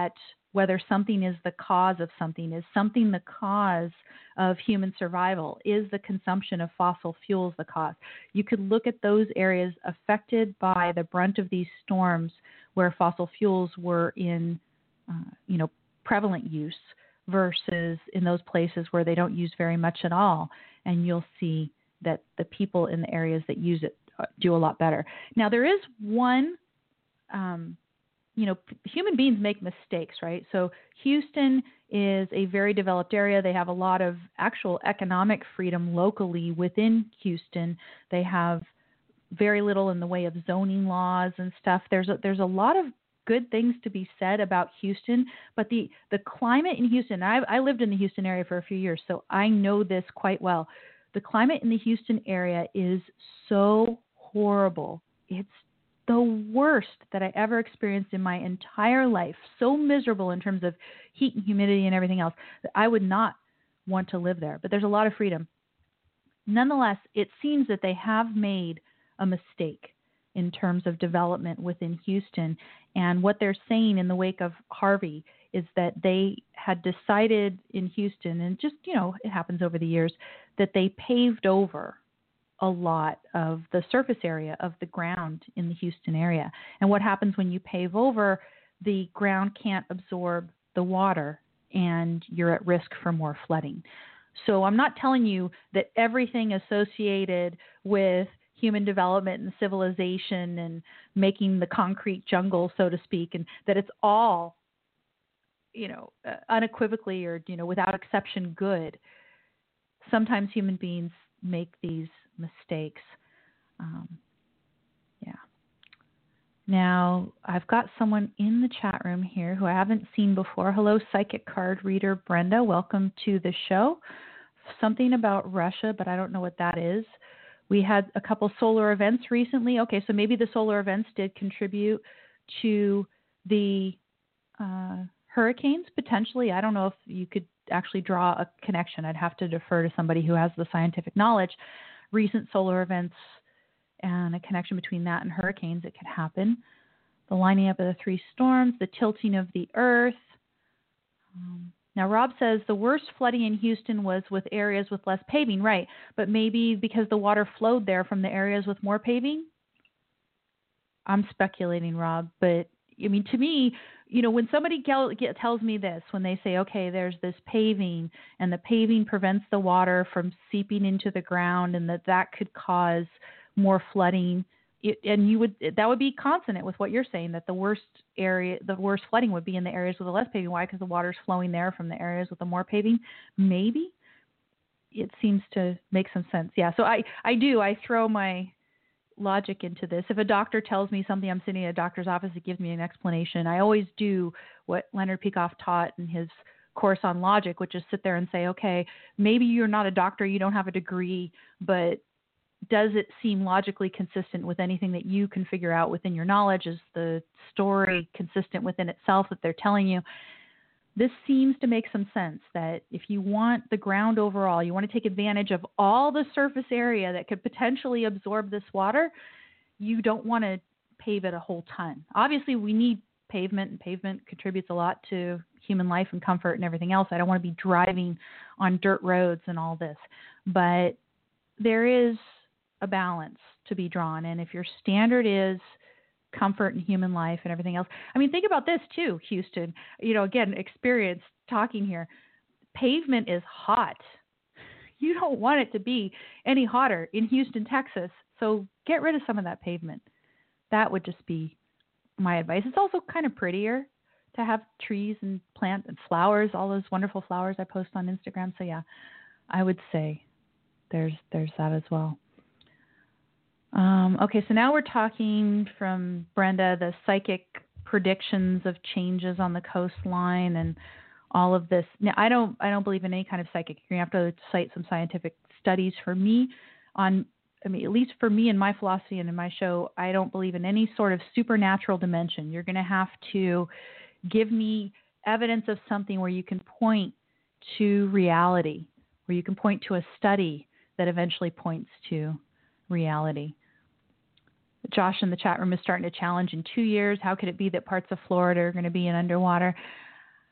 whether something is the cause of something. Is something the cause of human survival? Is the consumption of fossil fuels the cause? You could look at those areas affected by the brunt of these storms where fossil fuels were in, uh, you know, prevalent use versus in those places where they don't use very much at all. And you'll see that the people in the areas that use it do a lot better. Now, there is one, um, you know, human beings make mistakes, right? So Houston is a very developed area. They have a lot of actual economic freedom locally within Houston. They have very little in the way of zoning laws and stuff. There's a, there's a lot of good things to be said about Houston, but the, the climate in Houston, I, I lived in the Houston area for a few years, so I know this quite well. The climate in the Houston area is so horrible. It's the worst that I ever experienced in my entire life. So miserable in terms of heat and humidity and everything else that I would not want to live there. But there's a lot of freedom. Nonetheless, it seems that they have made a mistake in terms of development within Houston. And what they're saying in the wake of Harvey is that they had decided in Houston, and just, you know, it happens over the years, that they paved over a lot of the surface area of the ground in the Houston area. And what happens when you pave over, the ground can't absorb the water and you're at risk for more flooding. So I'm not telling you that everything associated with human development and civilization and making the concrete jungle, so to speak, and that it's all, you know, uh, unequivocally or, you know, without exception good. Sometimes human beings make these mistakes. Um, yeah. Now, I've got someone in the chat room here who I haven't seen before. Hello, psychic card reader Brenda. Welcome to the show. Something about Russia, but I don't know what that is. We had a couple solar events recently. Okay, so maybe the solar events did contribute to the uh, hurricanes, potentially. I don't know if you could actually draw a connection. I'd have to defer to somebody who has the scientific knowledge. Recent solar events and a connection between that and hurricanes, it could happen. The lining up of the three storms, the tilting of the earth. Um, now, Rob says the worst flooding in Houston was with areas with less paving, right? But maybe because the water flowed there from the areas with more paving? I'm speculating, Rob, but I mean, to me, you know, when somebody get, tells me this, when they say, okay, there's this paving and the paving prevents the water from seeping into the ground and that that could cause more flooding, it, and you would, that would be consonant with what you're saying, that the worst area, the worst flooding would be in the areas with the less paving. Why? Because the water's flowing there from the areas with the more paving. Maybe it seems to make some sense. Yeah. So I, I do, I throw my logic into this. If a doctor tells me something, I'm sitting in a doctor's office, it gives me an explanation. I always do what Leonard Peikoff taught in his course on logic, which is sit there and say, okay, maybe you're not a doctor, you don't have a degree, but does it seem logically consistent with anything that you can figure out within your knowledge? Is the story consistent within itself that they're telling you? This seems to make some sense, that if you want the ground overall, you want to take advantage of all the surface area that could potentially absorb this water, you don't want to pave it a whole ton. Obviously, we need pavement, and pavement contributes a lot to human life and comfort and everything else. I don't want to be driving on dirt roads and all this. But there is a balance to be drawn. And if your standard is comfort and human life and everything else. I mean, think about this too, Houston. You know, again, experience talking here. Pavement is hot. You don't want it to be any hotter in Houston, Texas. So get rid of some of that pavement. That would just be my advice. It's also kind of prettier to have trees and plant and flowers, all those wonderful flowers I post on Instagram. So yeah, I would say there's there's that as well. Um, okay, so now we're talking from Brenda, the psychic predictions of changes on the coastline and all of this. Now, I don't, I don't believe in any kind of psychic. You're gonna have to cite some scientific studies for me on. I mean, at least for me and my philosophy and in my show, I don't believe in any sort of supernatural dimension. You're gonna have to give me evidence of something where you can point to reality, where you can point to a study that eventually points to reality. Josh in the chat room is starting to challenge in two years. How could it be that parts of Florida are going to be in underwater?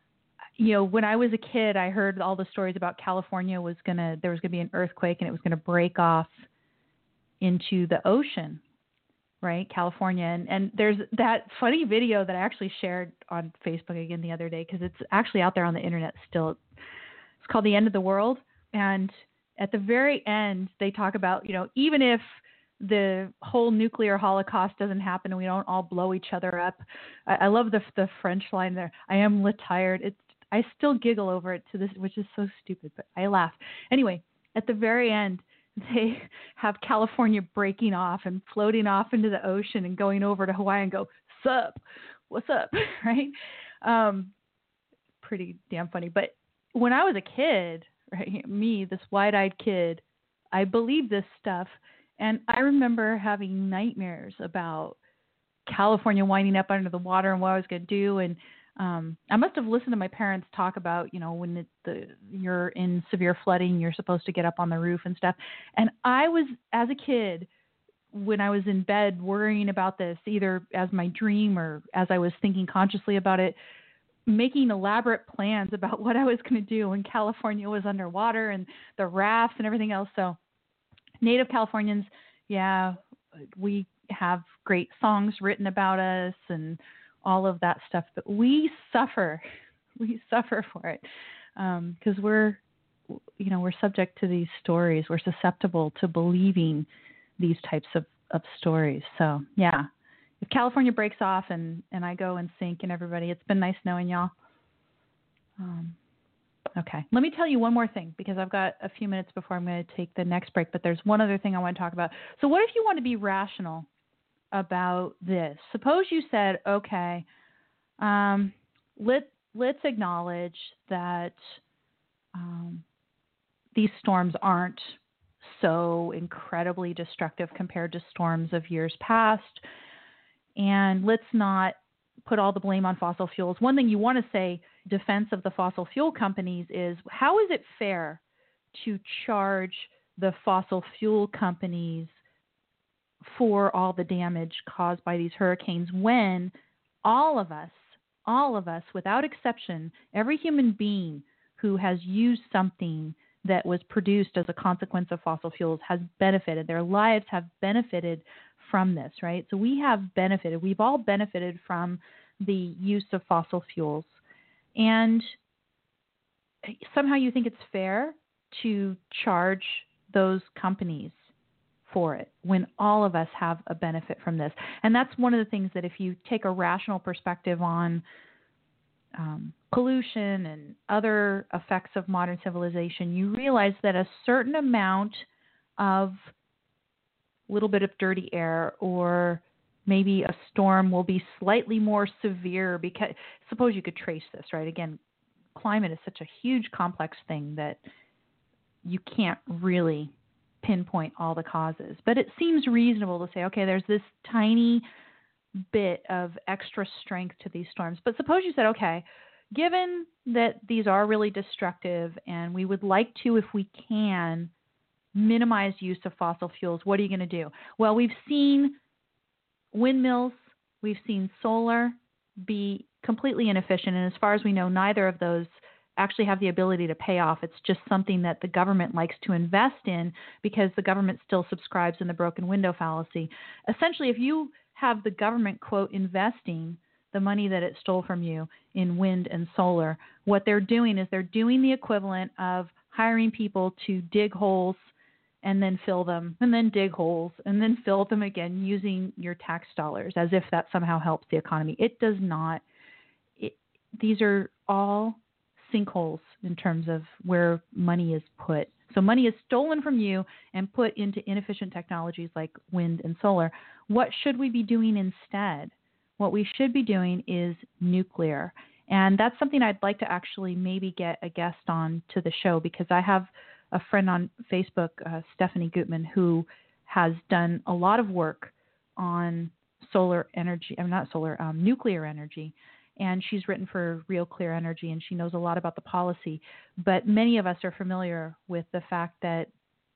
you know, when I was a kid, I heard all the stories about California was going to, there was going to be an earthquake and it was going to break off into the ocean, right? California. And, and there's that funny video that I actually shared on Facebook again the other day, because it's actually out there on the internet still. It's called The End of the World. And at the very end, they talk about, you know, even if the whole nuclear holocaust doesn't happen and we don't all blow each other up. I, I love the the French line there. I am tired. It's, I still giggle over it to this, which is so stupid, but I laugh. Anyway, at the very end, they have California breaking off and floating off into the ocean and going over to Hawaii and go, sup, what's up, right? Um, pretty damn funny. But when I was a kid, right, me, this wide-eyed kid, I believed this stuff. And I remember having nightmares about California winding up under the water and what I was going to do. And um, I must have listened to my parents talk about, you know, when it, the, you're in severe flooding, you're supposed to get up on the roof and stuff. And I was, as a kid, when I was in bed worrying about this, either as my dream or as I was thinking consciously about it, making elaborate plans about what I was going to do when California was underwater and the rafts and everything else. So Native Californians, yeah, we have great songs written about us and all of that stuff, but we suffer. We suffer for it because um, we're, you know, we're subject to these stories. We're susceptible to believing these types of, of stories. So, yeah, if California breaks off and, and I go and sink and everybody, it's been nice knowing y'all. Um, Okay. Let me tell you one more thing because I've got a few minutes before I'm going to take the next break, but there's one other thing I want to talk about. So what if you want to be rational about this? Suppose you said, okay, um, let, let's acknowledge that um, these storms aren't so incredibly destructive compared to storms of years past, and let's not put all the blame on fossil fuels. One thing you want to say, defense of the fossil fuel companies, is how is it fair to charge the fossil fuel companies for all the damage caused by these hurricanes when all of us, all of us without exception, every human being who has used something that was produced as a consequence of fossil fuels has benefited. Their lives have benefited from this, right? So we have benefited. We've all benefited from the use of fossil fuels. And somehow you think it's fair to charge those companies for it when all of us have a benefit from this. And that's one of the things that if you take a rational perspective on um, pollution and other effects of modern civilization, you realize that a certain amount of little bit of dirty air or maybe a storm will be slightly more severe because suppose you could trace this, right? Again, climate is such a huge complex thing that you can't really pinpoint all the causes. But it seems reasonable to say, okay, there's this tiny bit of extra strength to these storms. But suppose you said, okay, given that these are really destructive and we would like to, if we can, minimize use of fossil fuels, what are you going to do? Well, we've seen windmills, we've seen solar be completely inefficient. And as far as we know, neither of those actually have the ability to pay off. It's just something that the government likes to invest in because the government still subscribes in the broken window fallacy. Essentially, if you have the government, quote, investing the money that it stole from you in wind and solar, what they're doing is they're doing the equivalent of hiring people to dig holes and then fill them, and then dig holes, and then fill them again using your tax dollars as if that somehow helps the economy. It does not. It, these are all sinkholes in terms of where money is put. So money is stolen from you and put into inefficient technologies like wind and solar. What should we be doing instead? What we should be doing is nuclear. And that's something I'd like to actually maybe get a guest on to the show because I have a friend on Facebook, uh, Stephanie Gutman, who has done a lot of work on solar energy, I'm not solar, um, nuclear energy. And she's written for Real Clear Energy, and she knows a lot about the policy. But many of us are familiar with the fact that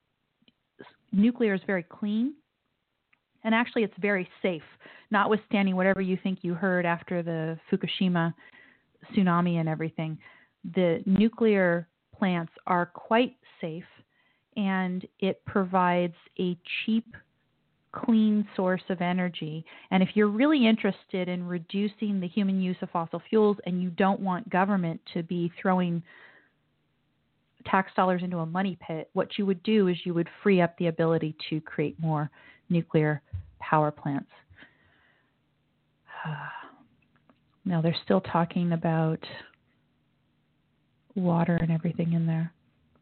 nuclear is very clean, and actually it's very safe, notwithstanding whatever you think you heard after the Fukushima tsunami and everything. the nuclear plants are quite safe, and it provides a cheap, clean source of energy. And if you're really interested in reducing the human use of fossil fuels and you don't want government to be throwing tax dollars into a money pit, what you would do is you would free up the ability to create more nuclear power plants. Now they're still talking about water and everything in there.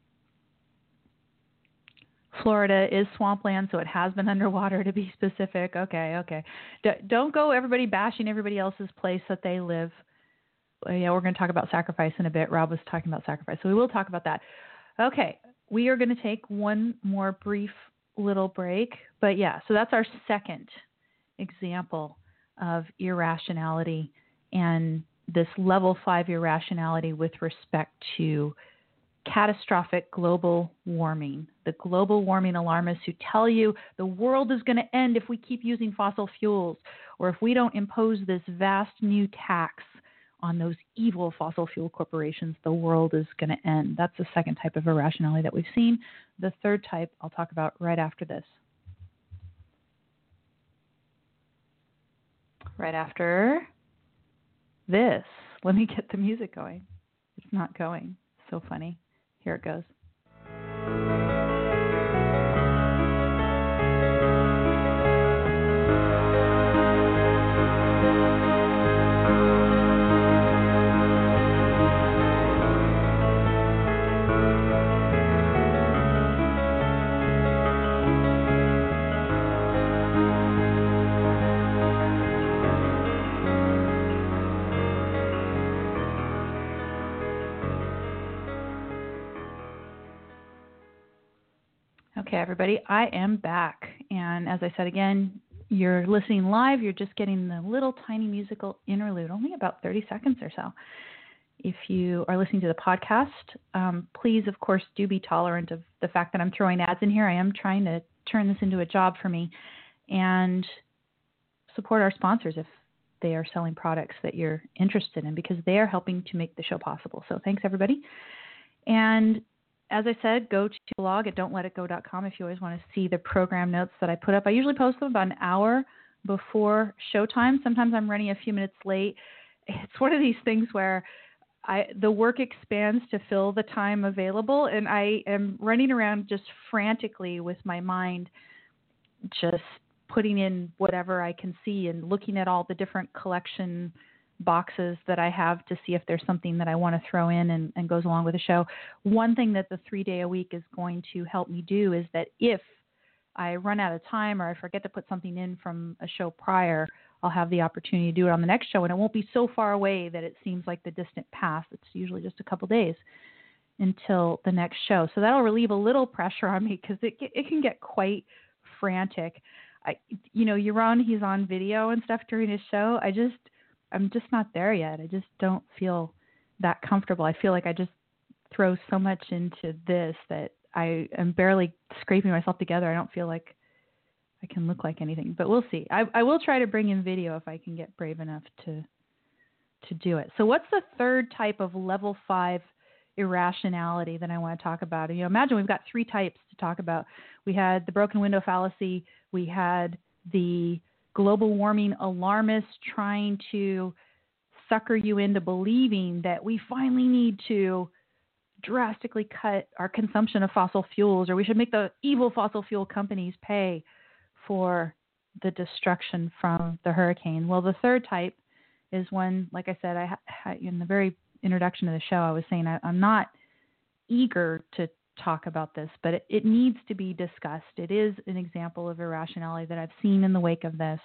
Florida is swampland, so it has been underwater, to be specific. Okay, okay. D- don't go everybody bashing everybody else's place that they live. Uh, yeah, we're going to talk about sacrifice in a bit. Rob was talking about sacrifice, so we will talk about that. Okay, we are going to take one more brief little break. But yeah, so that's our second example of irrationality, and this level five irrationality with respect to catastrophic global warming. The global warming alarmists who tell you the world is going to end if we keep using fossil fuels, or if we don't impose this vast new tax on those evil fossil fuel corporations, the world is going to end. That's the second type of irrationality that we've seen. The third type I'll talk about right after this. Right after this. Let me get the music going. It's not going. So funny. Here it goes. Okay, everybody, I am back. And as I said again, you're listening live. You're just getting the little tiny musical interlude, only about thirty seconds or so. If you are listening to the podcast, um, please, of course, do be tolerant of the fact that I'm throwing ads in here. I am trying to turn this into a job for me, and support our sponsors if they are selling products that you're interested in, because they are helping to make the show possible. So thanks, everybody. And as I said, go to the blog at don't let it go dot com if you always want to see the program notes that I put up. I usually post them about an hour before showtime. Sometimes I'm running a few minutes late. It's one of these things where I, the work expands to fill the time available, and I am running around just frantically with my mind, just putting in whatever I can see and looking at all the different collection boxes that I have to see if there's something that I want to throw in and, and goes along with the show. One thing that the three day a week is going to help me do is that if I run out of time or I forget to put something in from a show prior, I'll have the opportunity to do it on the next show, and it won't be so far away that it seems like the distant past. It's usually just a couple days until the next show. So that'll relieve a little pressure on me, because it it can get quite frantic. I, you know, Yaron, he's on video and stuff during his show. I just I'm just not there yet. I just don't feel that comfortable. I feel like I just throw so much into this that I am barely scraping myself together. I don't feel like I can look like anything, but we'll see. I, I will try to bring in video if I can get brave enough to to do it. So what's the third type of level five irrationality that I want to talk about? And, you know, imagine we've got three types to talk about. We had the broken window fallacy. We had the global warming alarmists trying to sucker you into believing that we finally need to drastically cut our consumption of fossil fuels, or we should make the evil fossil fuel companies pay for the destruction from the hurricane. Well, the third type is one, like I said, I, I in the very introduction of the show, I was saying I, I'm not eager to talk about this, but it, it needs to be discussed. It is an example of irrationality that I've seen in the wake of this.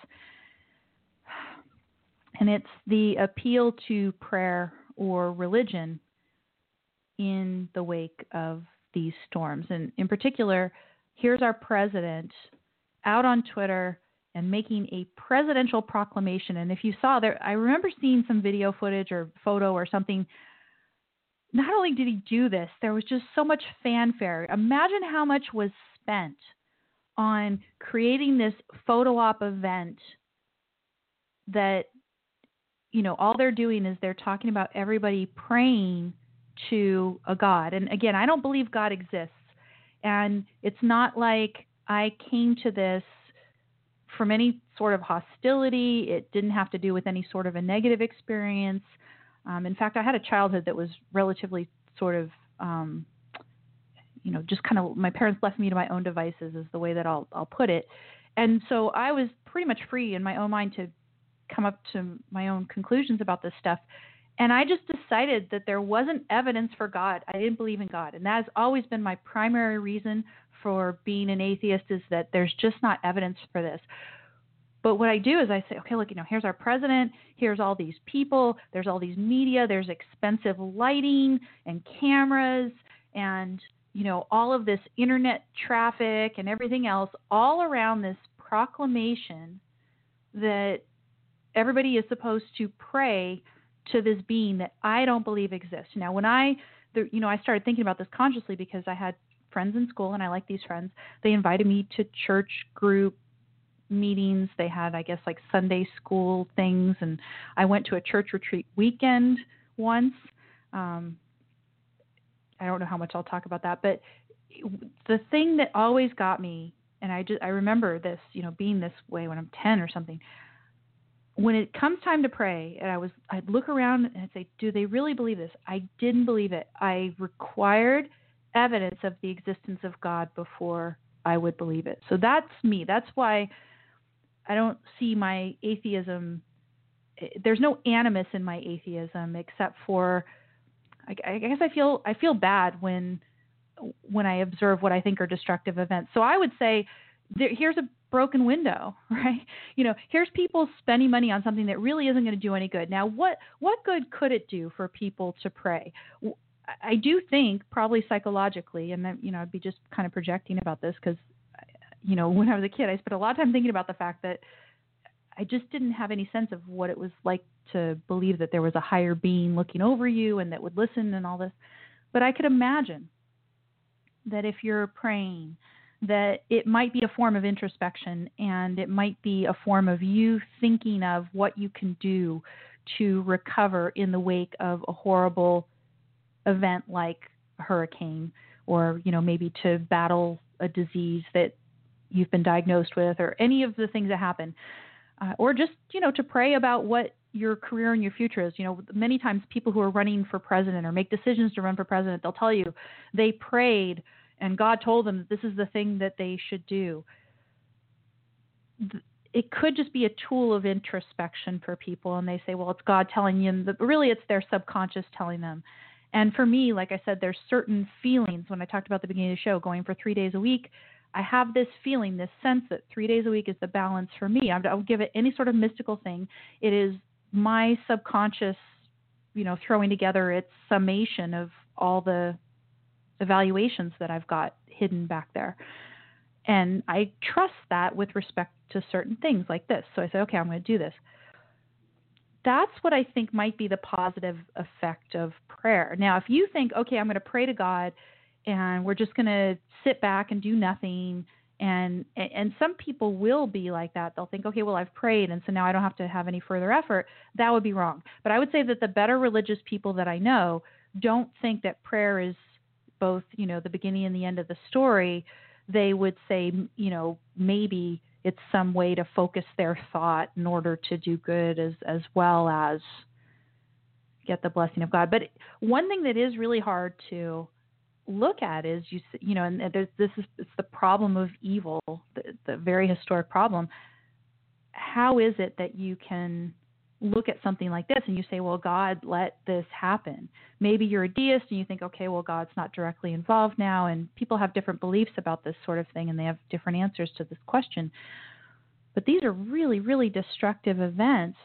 And it's the appeal to prayer or religion in the wake of these storms. And in particular, here's our president out on Twitter and making a presidential proclamation. And if you saw there, I remember seeing some video footage or photo or something. Not only did he do this, there was just so much fanfare. Imagine how much was spent on creating this photo op event that, you know, all they're doing is they're talking about everybody praying to a God. And again, I don't believe God exists. And it's not like I came to this from any sort of hostility. It didn't have to do with any sort of a negative experience. Um, in fact, I had a childhood that was relatively sort of, um, you know, just kind of, my parents left me to my own devices is the way that I'll, I'll put it. And so I was pretty much free in my own mind to come up to my own conclusions about this stuff. And I just decided that there wasn't evidence for God. I didn't believe in God. And that has always been my primary reason for being an atheist, is that there's just not evidence for this. But what I do is I say, okay, look, you know, here's our president, here's all these people, there's all these media, there's expensive lighting and cameras and, you know, all of this internet traffic and everything else all around this proclamation that everybody is supposed to pray to this being that I don't believe exists. Now, when I, the, you know, I started thinking about this consciously because I had friends in school, and I like these friends. They invited me to church group meetings. They had, I guess, like Sunday school things, and I went to a church retreat weekend once. Um, I don't know how much I'll talk about that, but the thing that always got me, and I just I remember this, you know, being this way when I'm ten or something. When it comes time to pray, and I was, I'd look around and I'd say, do they really believe this? I didn't believe it. I required evidence of the existence of God before I would believe it. So that's me. That's why I don't see my atheism. There's no animus in my atheism except for, I, I guess I feel, I feel bad when, when I observe what I think are destructive events. So I would say, there, here's a broken window, right? You know, here's people spending money on something that really isn't going to do any good. Now, what what good could it do for people to pray? I do think probably psychologically, and you know, I'd be just kind of projecting about this because, you know, when I was a kid, I spent a lot of time thinking about the fact that I just didn't have any sense of what it was like to believe that there was a higher being looking over you and that would listen and all this. But I could imagine that if you're praying, that it might be a form of introspection, and it might be a form of you thinking of what you can do to recover in the wake of a horrible event like a hurricane, or, you know, maybe to battle a disease that you've been diagnosed with, or any of the things that happen, uh, or just, you know, to pray about what your career and your future is. You know, many times people who are running for president or make decisions to run for president, they'll tell you they prayed and God told them that this is the thing that they should do. It could just be a tool of introspection for people, and they say, well, it's God telling you, but really it's their subconscious telling them. And for me, like I said, there's certain feelings. When I talked about the beginning of the show, going for three days a week, I have this feeling, this sense that three days a week is the balance for me. I don't give it any sort of mystical thing. It is my subconscious, you know, throwing together its summation of all the evaluations that I've got hidden back there. And I trust that with respect to certain things like this. So I say, okay, I'm going to do this. That's what I think might be the positive effect of prayer. Now, if you think, okay, I'm going to pray to God and we're just going to sit back and do nothing, and and some people will be like that. They'll think, okay, well, I've prayed, and so now I don't have to have any further effort. That would be wrong. But I would say that the better religious people that I know don't think that prayer is both, you know, the beginning and the end of the story. They would say, you know, maybe it's some way to focus their thought in order to do good as, as well as get the blessing of God. But one thing that is really hard to look at is, you you know, and there's, this is it's the problem of evil, the, the very historic problem. How is it that you can look at something like this and you say, well, God let this happen? Maybe you're a deist and you think, okay, well, God's not directly involved now, and people have different beliefs about this sort of thing, and they have different answers to this question. But these are really, really destructive events.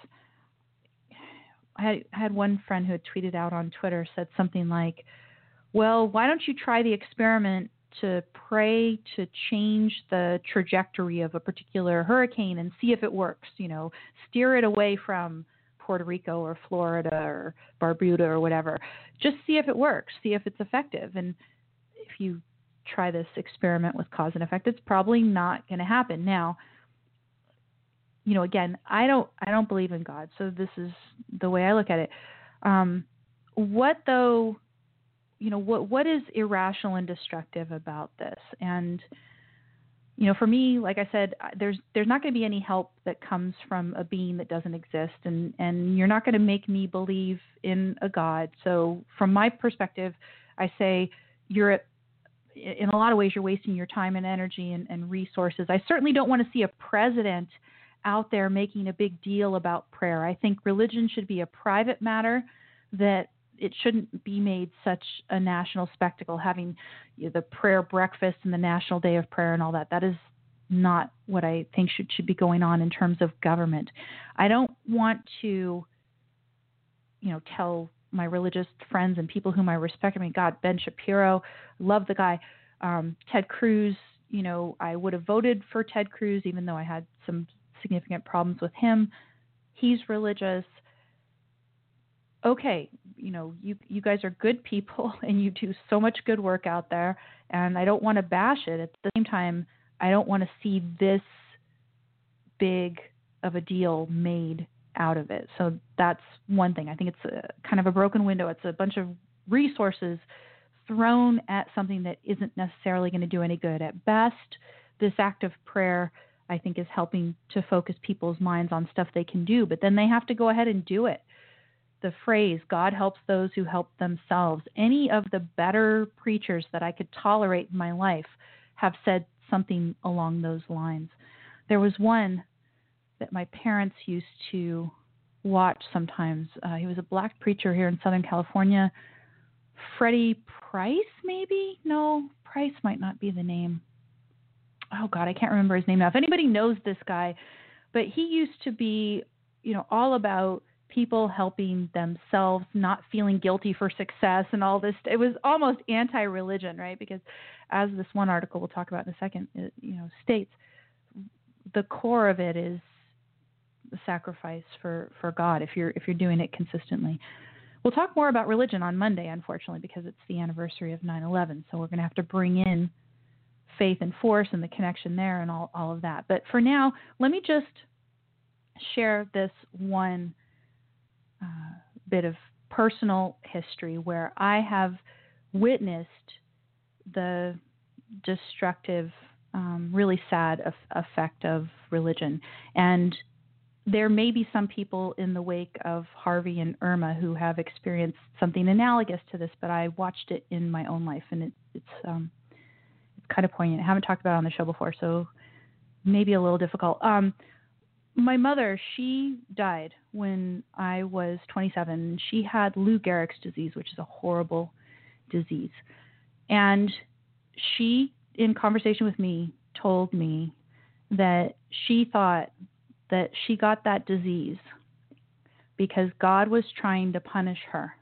I had, I had one friend who had tweeted out on Twitter, said something like, well, why don't you try the experiment to pray to change the trajectory of a particular hurricane and see if it works, you know, steer it away from Puerto Rico or Florida or Barbuda or whatever. Just see if it works, see if it's effective. And if you try this experiment with cause and effect, it's probably not going to happen. Now, you know, again, I don't, I don't believe in God, so this is the way I look at it. Um, what though you know, what what is irrational and destructive about this? And you know, for me, like I said, there's there's not going to be any help that comes from a being that doesn't exist, and and you're not going to make me believe in a God. So from my perspective, I say you're at, in a lot of ways, you're wasting your time and energy and, and resources. I certainly don't want to see a president out there making a big deal about prayer. I think religion should be a private matter, that it shouldn't be made such a national spectacle, having you know, the prayer breakfast and the National Day of Prayer and all that. That is not what I think should, should be going on in terms of government. I don't want to, you know, tell my religious friends and people whom I respect. I mean, God, Ben Shapiro, love the guy. Um, Ted Cruz, you know, I would have voted for Ted Cruz, even though I had some significant problems with him. He's religious. Okay, you know, you you guys are good people and you do so much good work out there, and I don't want to bash it. At the same time, I don't want to see this big of a deal made out of it. So that's one thing. I think it's a, kind of a broken window. It's a bunch of resources thrown at something that isn't necessarily going to do any good. At best, this act of prayer, I think, is helping to focus people's minds on stuff they can do, but then they have to go ahead and do it. The phrase, God helps those who help themselves. Any of the better preachers that I could tolerate in my life have said something along those lines. There was one that my parents used to watch sometimes. Uh, he was a black preacher here in Southern California. Freddie Price, maybe? No, Price might not be the name. Oh, God, I can't remember his name now. If anybody knows this guy, but he used to be, you know, all about people helping themselves, not feeling guilty for success and all this. It was almost anti-religion, right? Because as this one article we'll talk about in a second, it, you know, states, the core of it is the sacrifice for, for God if you're if you're doing it consistently. We'll talk more about religion on Monday, unfortunately, because it's the anniversary of nine eleven. So we're going to have to bring in faith and force and the connection there and all, all of that. But for now, let me just share this one Uh, bit of personal history where I have witnessed the destructive, um, really sad af- effect of religion. And there may be some people in the wake of Harvey and Irma who have experienced something analogous to this, but I watched it in my own life, and it, it's um, it's kind of poignant. I haven't talked about it on the show before, so maybe a little difficult. Um, My mother, she died when I was twenty-seven. She had Lou Gehrig's disease, which is a horrible disease. And she, in conversation with me, told me that she thought that she got that disease because God was trying to punish her.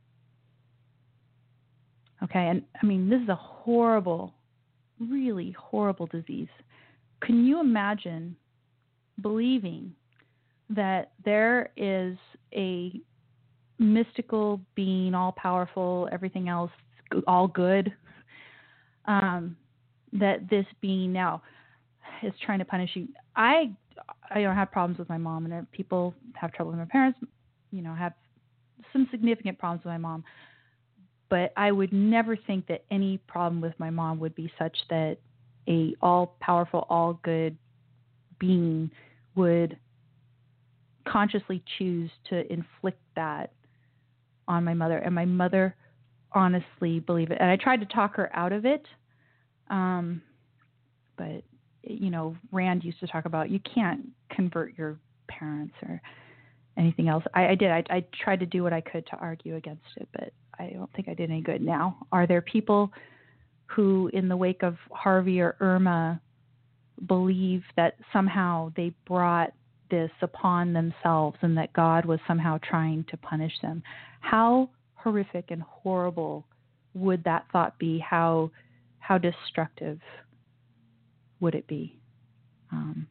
Okay, and I mean, this is a horrible, really horrible disease. Can you imagine believing that there is a mystical being, all powerful, everything else, all good, um, that this being now is trying to punish you? I, I don't have problems with my mom, and people have trouble with my parents, you know, have some significant problems with my mom. But I would never think that any problem with my mom would be such that a all-powerful, all-good being would consciously choose to inflict that on my mother. And my mother honestly believed it. And I tried to talk her out of it. Um, but, you know, Rand used to talk about you can't convert your parents or anything else. I, I did. I, I tried to do what I could to argue against it, but I don't think I did any good. Now, are there people who, in the wake of Harvey or Irma, believe that somehow they brought this upon themselves and that God was somehow trying to punish them? How horrific and horrible would that thought be? How how destructive would it be? Um,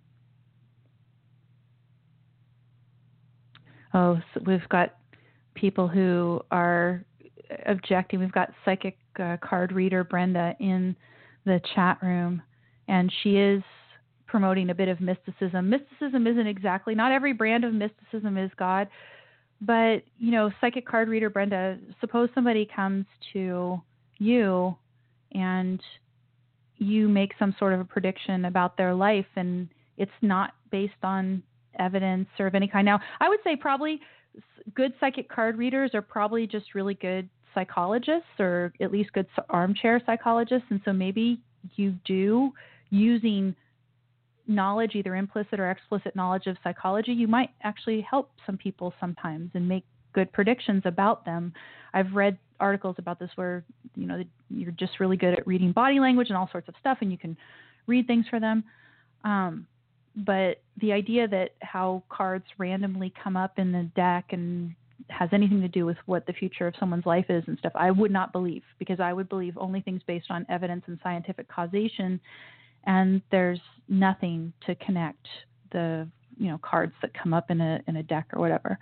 oh, so we've got people who are objecting. We've got psychic uh, card reader Brenda in the chat room, and she is promoting a bit of mysticism. Mysticism isn't exactly, not every brand of mysticism is God, But, you know, psychic card reader Brenda, suppose somebody comes to you and you make some sort of a prediction about their life and it's not based on evidence or of any kind. Now, I would say probably good psychic card readers are probably just really good psychologists, or at least good armchair psychologists. And so maybe you do, using knowledge, either implicit or explicit knowledge of psychology, you might actually help some people sometimes and make good predictions about them. I've read articles about this where, you know, you're just really good at reading body language and all sorts of stuff, and you can read things for them. Um, but the idea that how cards randomly come up in the deck and has anything to do with what the future of someone's life is and stuff, I would not believe, because I would believe only things based on evidence and scientific causation. And there's nothing to connect the, you know, cards that come up in a in a deck or whatever.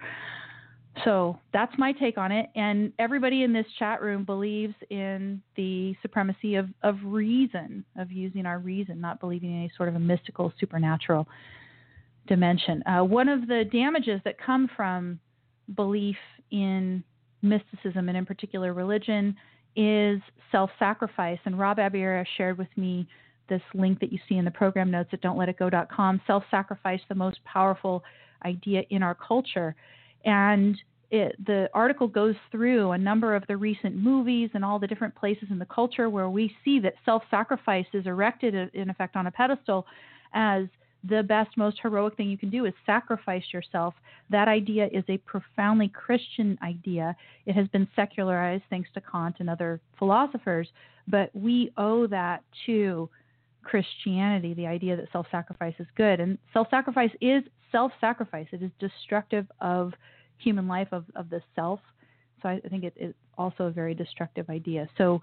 So that's my take on it. And everybody in this chat room believes in the supremacy of, of reason, of using our reason, not believing in any sort of a mystical, supernatural dimension. Uh, one of the damages that come from belief in mysticism, and in particular religion, is self-sacrifice. And Rob Abiera shared with me this link that you see in the program notes at don't let it go dot com, self-sacrifice, the most powerful idea in our culture. And it, the article goes through a number of the recent movies and all the different places in the culture where we see that self-sacrifice is erected, in effect, on a pedestal as the best, most heroic thing you can do is sacrifice yourself. That idea is a profoundly Christian idea. It has been secularized thanks to Kant and other philosophers, but we owe that to Christianity, the idea that self-sacrifice is good. And self-sacrifice is self-sacrifice. It is destructive of human life, of, of the self. So I, I think it is also a very destructive idea. So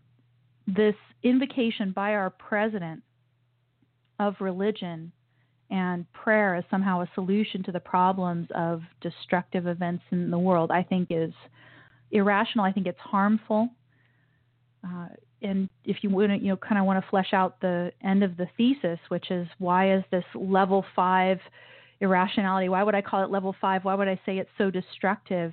this invocation by our president of religion and prayer as somehow a solution to the problems of destructive events in the world, I think is irrational. I think it's harmful. Uh, and if you want to, you know, kind of want to flesh out the end of the thesis, which is why is this level five irrationality? Why would I call it level five? Why would I say it's so destructive?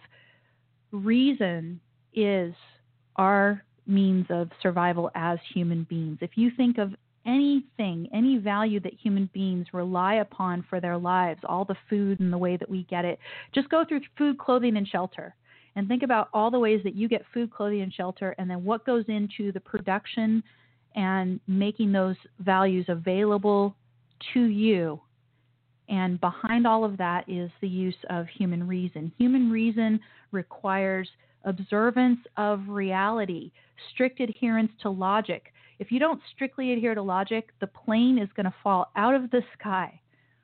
Reason is our means of survival as human beings. If you think of anything, any value that human beings rely upon for their lives, all the food and the way that we get it, just go through food, clothing, and shelter. And think about all the ways that you get food, clothing, and shelter, and then what goes into the production and making those values available to you. And behind all of that is the use of human reason. Human reason requires observance of reality, strict adherence to logic. If you don't strictly adhere to logic, the plane is going to fall out of the sky.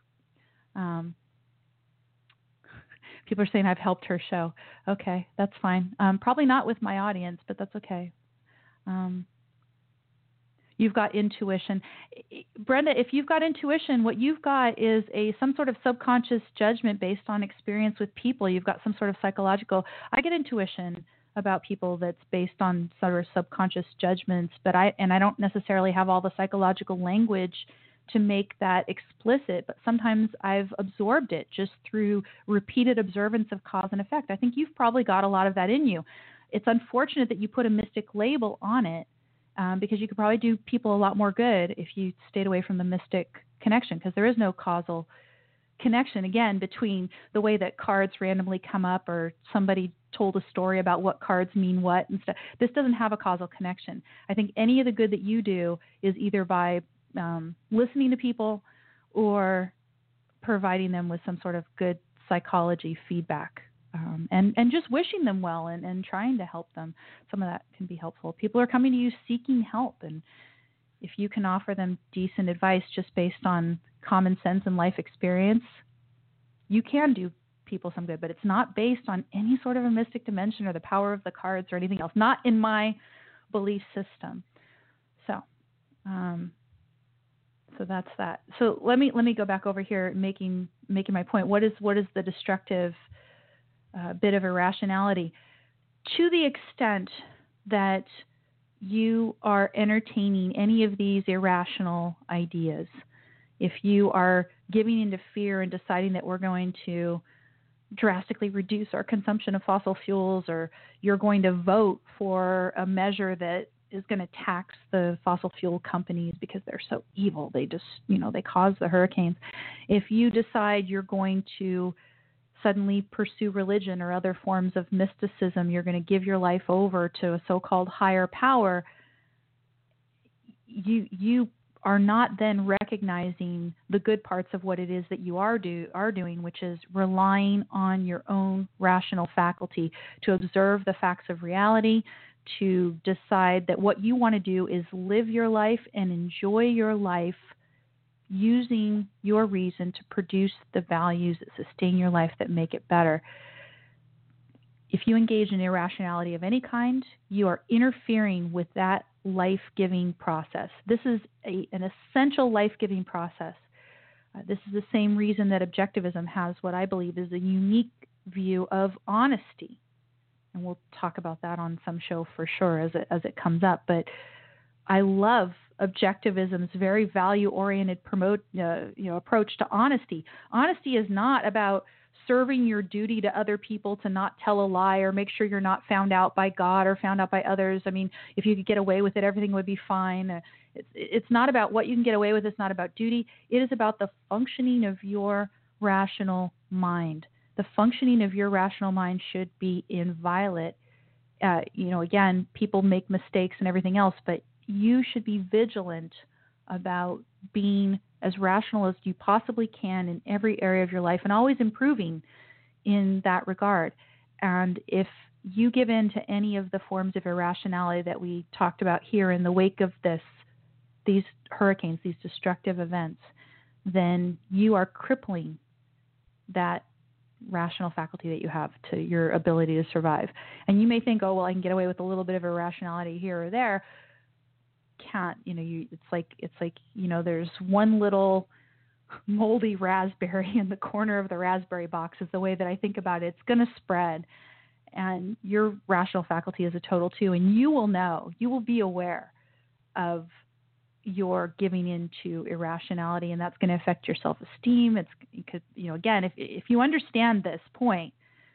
Um, People are saying I've helped her show. Okay, that's fine. Um, probably not with my audience, but that's okay. Um, you've got intuition. Brenda, if you've got intuition, what you've got is a some sort of subconscious judgment based on experience with people. You've got some sort of psychological. I get intuition about people that's based on sort of subconscious judgments, but I and I don't necessarily have all the psychological language to make that explicit, but sometimes I've absorbed it just through repeated observance of cause and effect. I think you've probably got a lot of that in you. It's unfortunate that you put a mystic label on it, um, because you could probably do people a lot more good if you stayed away from the mystic connection, because there is no causal connection, again, between the way that cards randomly come up or somebody told a story about what cards mean what and stuff. This doesn't have a causal connection. I think any of the good that you do is either by Um, listening to people or providing them with some sort of good psychology feedback, um, and, and just wishing them well and, and trying to help them. Some of that can be helpful. People are coming to you seeking help, and if you can offer them decent advice just based on common sense and life experience, you can do people some good, but it's not based on any sort of a mystic dimension or the power of the cards or anything else, not in my belief system. So, um, So that's that. So let me let me go back over here, making making my point. What is what is the destructive uh, bit of irrationality? To the extent that you are entertaining any of these irrational ideas, if you are giving into fear and deciding that we're going to drastically reduce our consumption of fossil fuels, or you're going to vote for a measure that is going to tax the fossil fuel companies because they're so evil. They just, you know, they cause the hurricanes. If you decide you're going to suddenly pursue religion or other forms of mysticism, you're going to give your life over to a so-called higher power, you you are not then recognizing the good parts of what it is that you are do are doing, which is relying on your own rational faculty to observe the facts of reality, to decide that what you want to do is live your life and enjoy your life using your reason to produce the values that sustain your life, that make it better. If you engage in irrationality of any kind, you are interfering with that life-giving process. This is a, an essential life-giving process. Uh, this is the same reason that objectivism has what I believe is a unique view of honesty. And we'll talk about that on some show for sure as it, as it comes up. But I love objectivism's very value-oriented promote, uh, you know, approach to honesty. Honesty is not about serving your duty to other people to not tell a lie or make sure you're not found out by God or found out by others. I mean, if you could get away with it, everything would be fine. Uh, it's, it's not about what you can get away with. It's not about duty. It is about the functioning of your rational mind. The functioning of your rational mind should be inviolate. Uh, you know, again, people make mistakes and everything else, but you should be vigilant about being as rational as you possibly can in every area of your life and always improving in that regard. And if you give in to any of the forms of irrationality that we talked about here in the wake of this, these hurricanes, these destructive events, then you are crippling that rational faculty that you have to your ability to survive. And you may think, oh, well, I can get away with a little bit of irrationality here or there. Can't, you know, you, it's like, it's like, you know, there's one little moldy raspberry in the corner of the raspberry box is the way that I think about it. It's going to spread, and your rational faculty is a total too. And you will know, you will be aware of your giving into irrationality, and that's going to affect your self-esteem. It's because, you know, again, if, if you understand this point,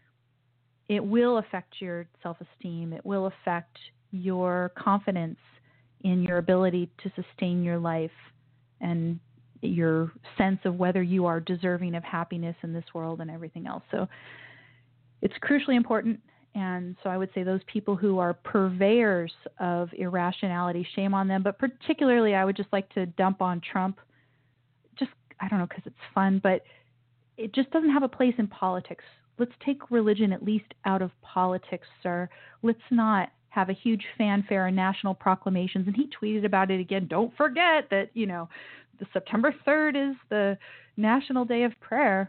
it will affect your self-esteem. It will affect your confidence in your ability to sustain your life and your sense of whether you are deserving of happiness in this world and everything else. So it's crucially important. And so I would say those people who are purveyors of irrationality, shame on them. But particularly, I would just like to dump on Trump. Just, I don't know, because it's fun, but it just doesn't have a place in politics. Let's take religion at least out of politics, sir. Let's not have a huge fanfare and national proclamations. And he tweeted about it again. Don't forget that, you know, the September third is the National Day of Prayer.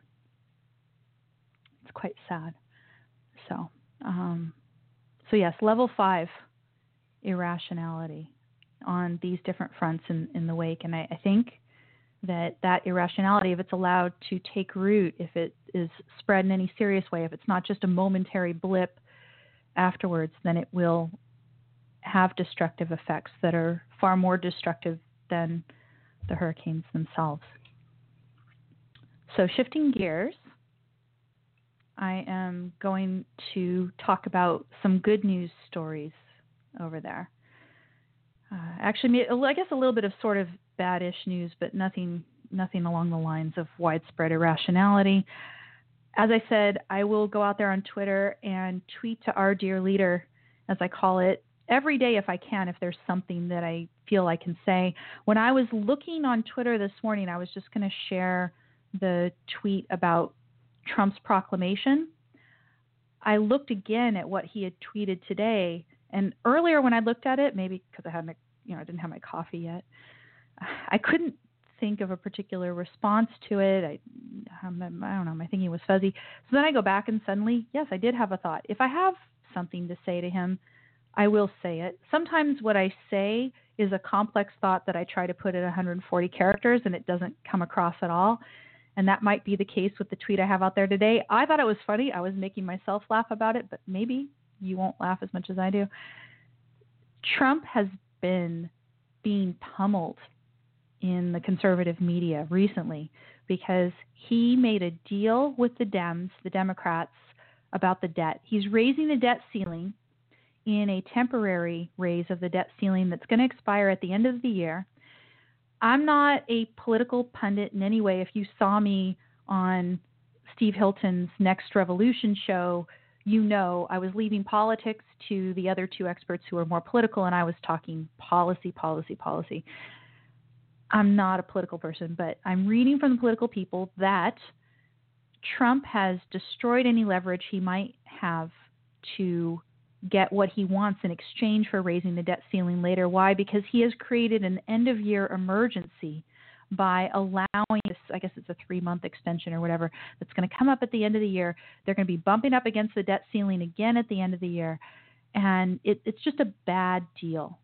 It's quite sad. So, um, so yes, level five, irrationality on these different fronts in, in the wake. And I, I think that that irrationality, if it's allowed to take root, if it is spread in any serious way, if it's not just a momentary blip afterwards, then it will have destructive effects that are far more destructive than the hurricanes themselves. So shifting gears, I am going to talk about some good news stories over there. Uh, actually, I guess a little bit of sort of bad-ish news, but nothing, nothing along the lines of widespread irrationality. As I said, I will go out there on Twitter and tweet to our dear leader, as I call it, every day if I can, if there's something that I feel I can say. When I was looking on Twitter this morning, I was just going to share the tweet about Trump's proclamation. I looked again at what he had tweeted today, and earlier when I looked at it, maybe because I hadn't, you know, I didn't have my coffee yet, I couldn't think of a particular response to it. I, I don't know, my thinking was fuzzy. So then I go back and suddenly, yes, I did have a thought. If I have something to say to him, I will say it. Sometimes what I say is a complex thought that I try to put in one hundred forty characters and it doesn't come across at all. And that might be the case with the tweet I have out there today. I thought it was funny. I was making myself laugh about it, but maybe you won't laugh as much as I do. Trump has been being pummeled in the conservative media recently because he made a deal with the Dems, the Democrats, about the debt. He's raising the debt ceiling in a temporary raise of the debt ceiling that's going to expire at the end of the year. I'm not a political pundit in any way. If you saw me on Steve Hilton's Next Revolution show, you know I was leaving politics to the other two experts who are more political, and I was talking policy, policy, policy. I'm not a political person, but I'm reading from the political people that Trump has destroyed any leverage he might have to get what he wants in exchange for raising the debt ceiling later. Why? Because he has created an end-of-year emergency by allowing this, I guess it's a three-month extension or whatever, that's going to come up at the end of the year. They're going to be bumping up against the debt ceiling again at the end of the year. And it, it's just a bad deal.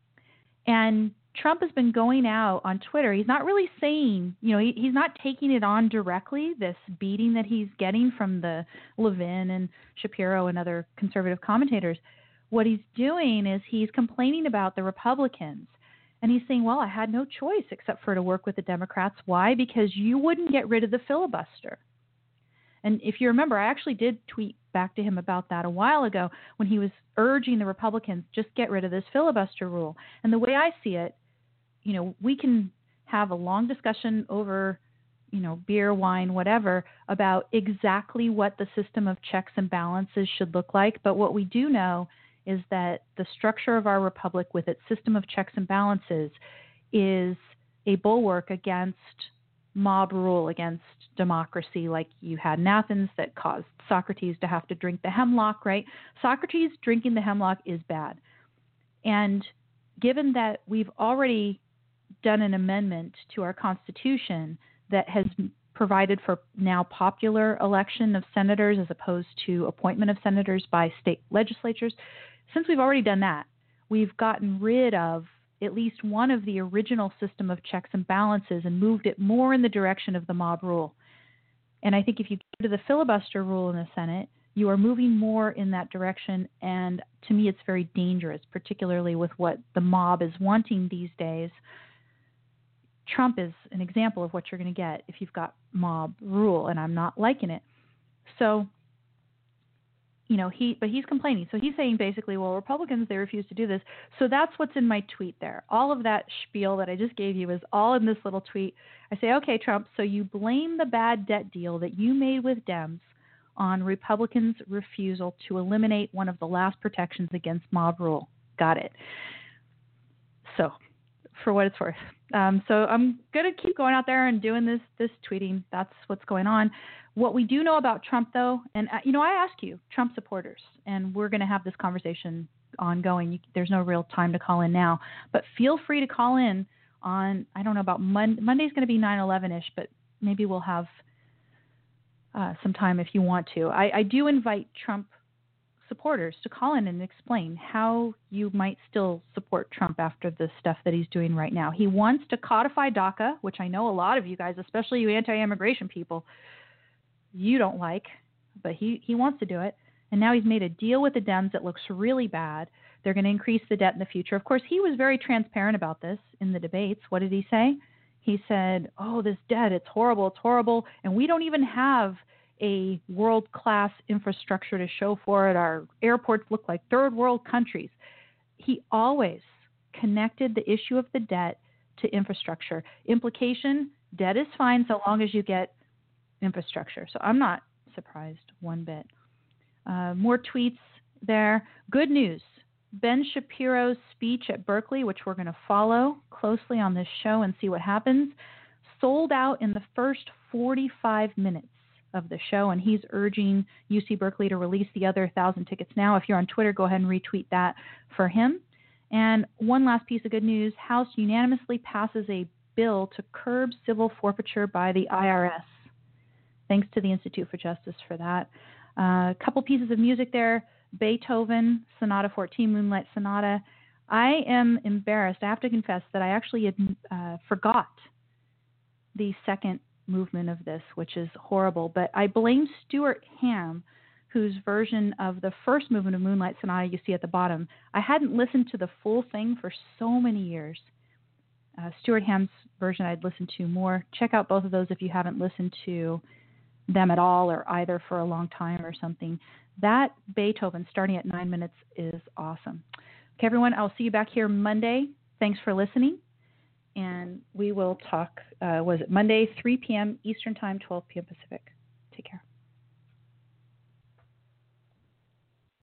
And Trump has been going out on Twitter. He's not really saying, you know, he, he's not taking it on directly, this beating that he's getting from the Levin and Shapiro and other conservative commentators. What he's doing is he's complaining about the Republicans. And he's saying, well, I had no choice except for to work with the Democrats. Why? Because you wouldn't get rid of the filibuster. And if you remember, I actually did tweet back to him about that a while ago when he was urging the Republicans, just get rid of this filibuster rule. And the way I see it, you know, we can have a long discussion over, you know, beer, wine, whatever, about exactly what the system of checks and balances should look like. But what we do know is that the structure of our republic with its system of checks and balances is a bulwark against mob rule, against democracy like you had in Athens that caused Socrates to have to drink the hemlock, right? Socrates drinking the hemlock is bad. And given that we've already done an amendment to our Constitution that has provided for now popular election of senators as opposed to appointment of senators by state legislatures, since we've already done that, we've gotten rid of at least one of the original system of checks and balances and moved it more in the direction of the mob rule. And I think if you go to the filibuster rule in the Senate, you are moving more in that direction. And to me, it's very dangerous, particularly with what the mob is wanting these days. Trump is an example of what you're going to get if you've got mob rule, and I'm not liking it. So, you know, he, but he's complaining. So he's saying basically, well, Republicans, they refuse to do this. So that's what's in my tweet there. All of that spiel that I just gave you is all in this little tweet. I say, okay, Trump, so you blame the bad debt deal that you made with Dems on Republicans' refusal to eliminate one of the last protections against mob rule. Got it. So, for what it's worth. Um, so I'm going to keep going out there and doing this this tweeting. That's what's going on. What we do know about Trump, though, and, uh, you know, I ask you, Trump supporters, and we're going to have this conversation ongoing. You, there's no real time to call in now, but feel free to call in on, I don't know about Mon- Monday's going to be nine eleven-ish, but maybe we'll have uh, some time if you want to. I, I do invite Trump supporters to call in and explain how you might still support Trump after the stuff that he's doing right now. He wants to codify DACA, which I know a lot of you guys, especially you anti-immigration people, you don't like, but he, he wants to do it. And now he's made a deal with the Dems that looks really bad. They're going to increase the debt in the future. Of course, he was very transparent about this in the debates. What did he say? He said, oh, this debt, it's horrible, it's horrible, and we don't even have a world-class infrastructure to show for it. Our airports look like third world countries. He always connected the issue of the debt to infrastructure. Implication, debt is fine so long as you get infrastructure. So I'm not surprised one bit. Uh, more tweets there. Good news. Ben Shapiro's speech at Berkeley, which we're going to follow closely on this show and see what happens, sold out in the first forty-five minutes of the show, and he's urging U C Berkeley to release the other thousand tickets now. If you're on Twitter, go ahead and retweet that for him. And one last piece of good news. House unanimously passes a bill to curb civil forfeiture by the I R S. Thanks to the Institute for Justice for that. A uh, couple pieces of music there. Beethoven, Sonata fourteen, Moonlight Sonata. I am embarrassed. I have to confess that I actually had, uh, forgot the second movement of this, which is horrible. But I blame Stuart Ham, whose version of the first movement of Moonlight Sonata you see at the bottom. I hadn't listened to the full thing for so many years. Uh, Stuart Ham's version I'd listen to more. Check out both of those if you haven't listened to them at all or either for a long time or something. That Beethoven, starting at nine minutes, is awesome. Okay, everyone, I'll see you back here Monday. Thanks for listening. And we will talk, uh, was it Monday, three p.m. Eastern Time, twelve p.m. Pacific. Take care.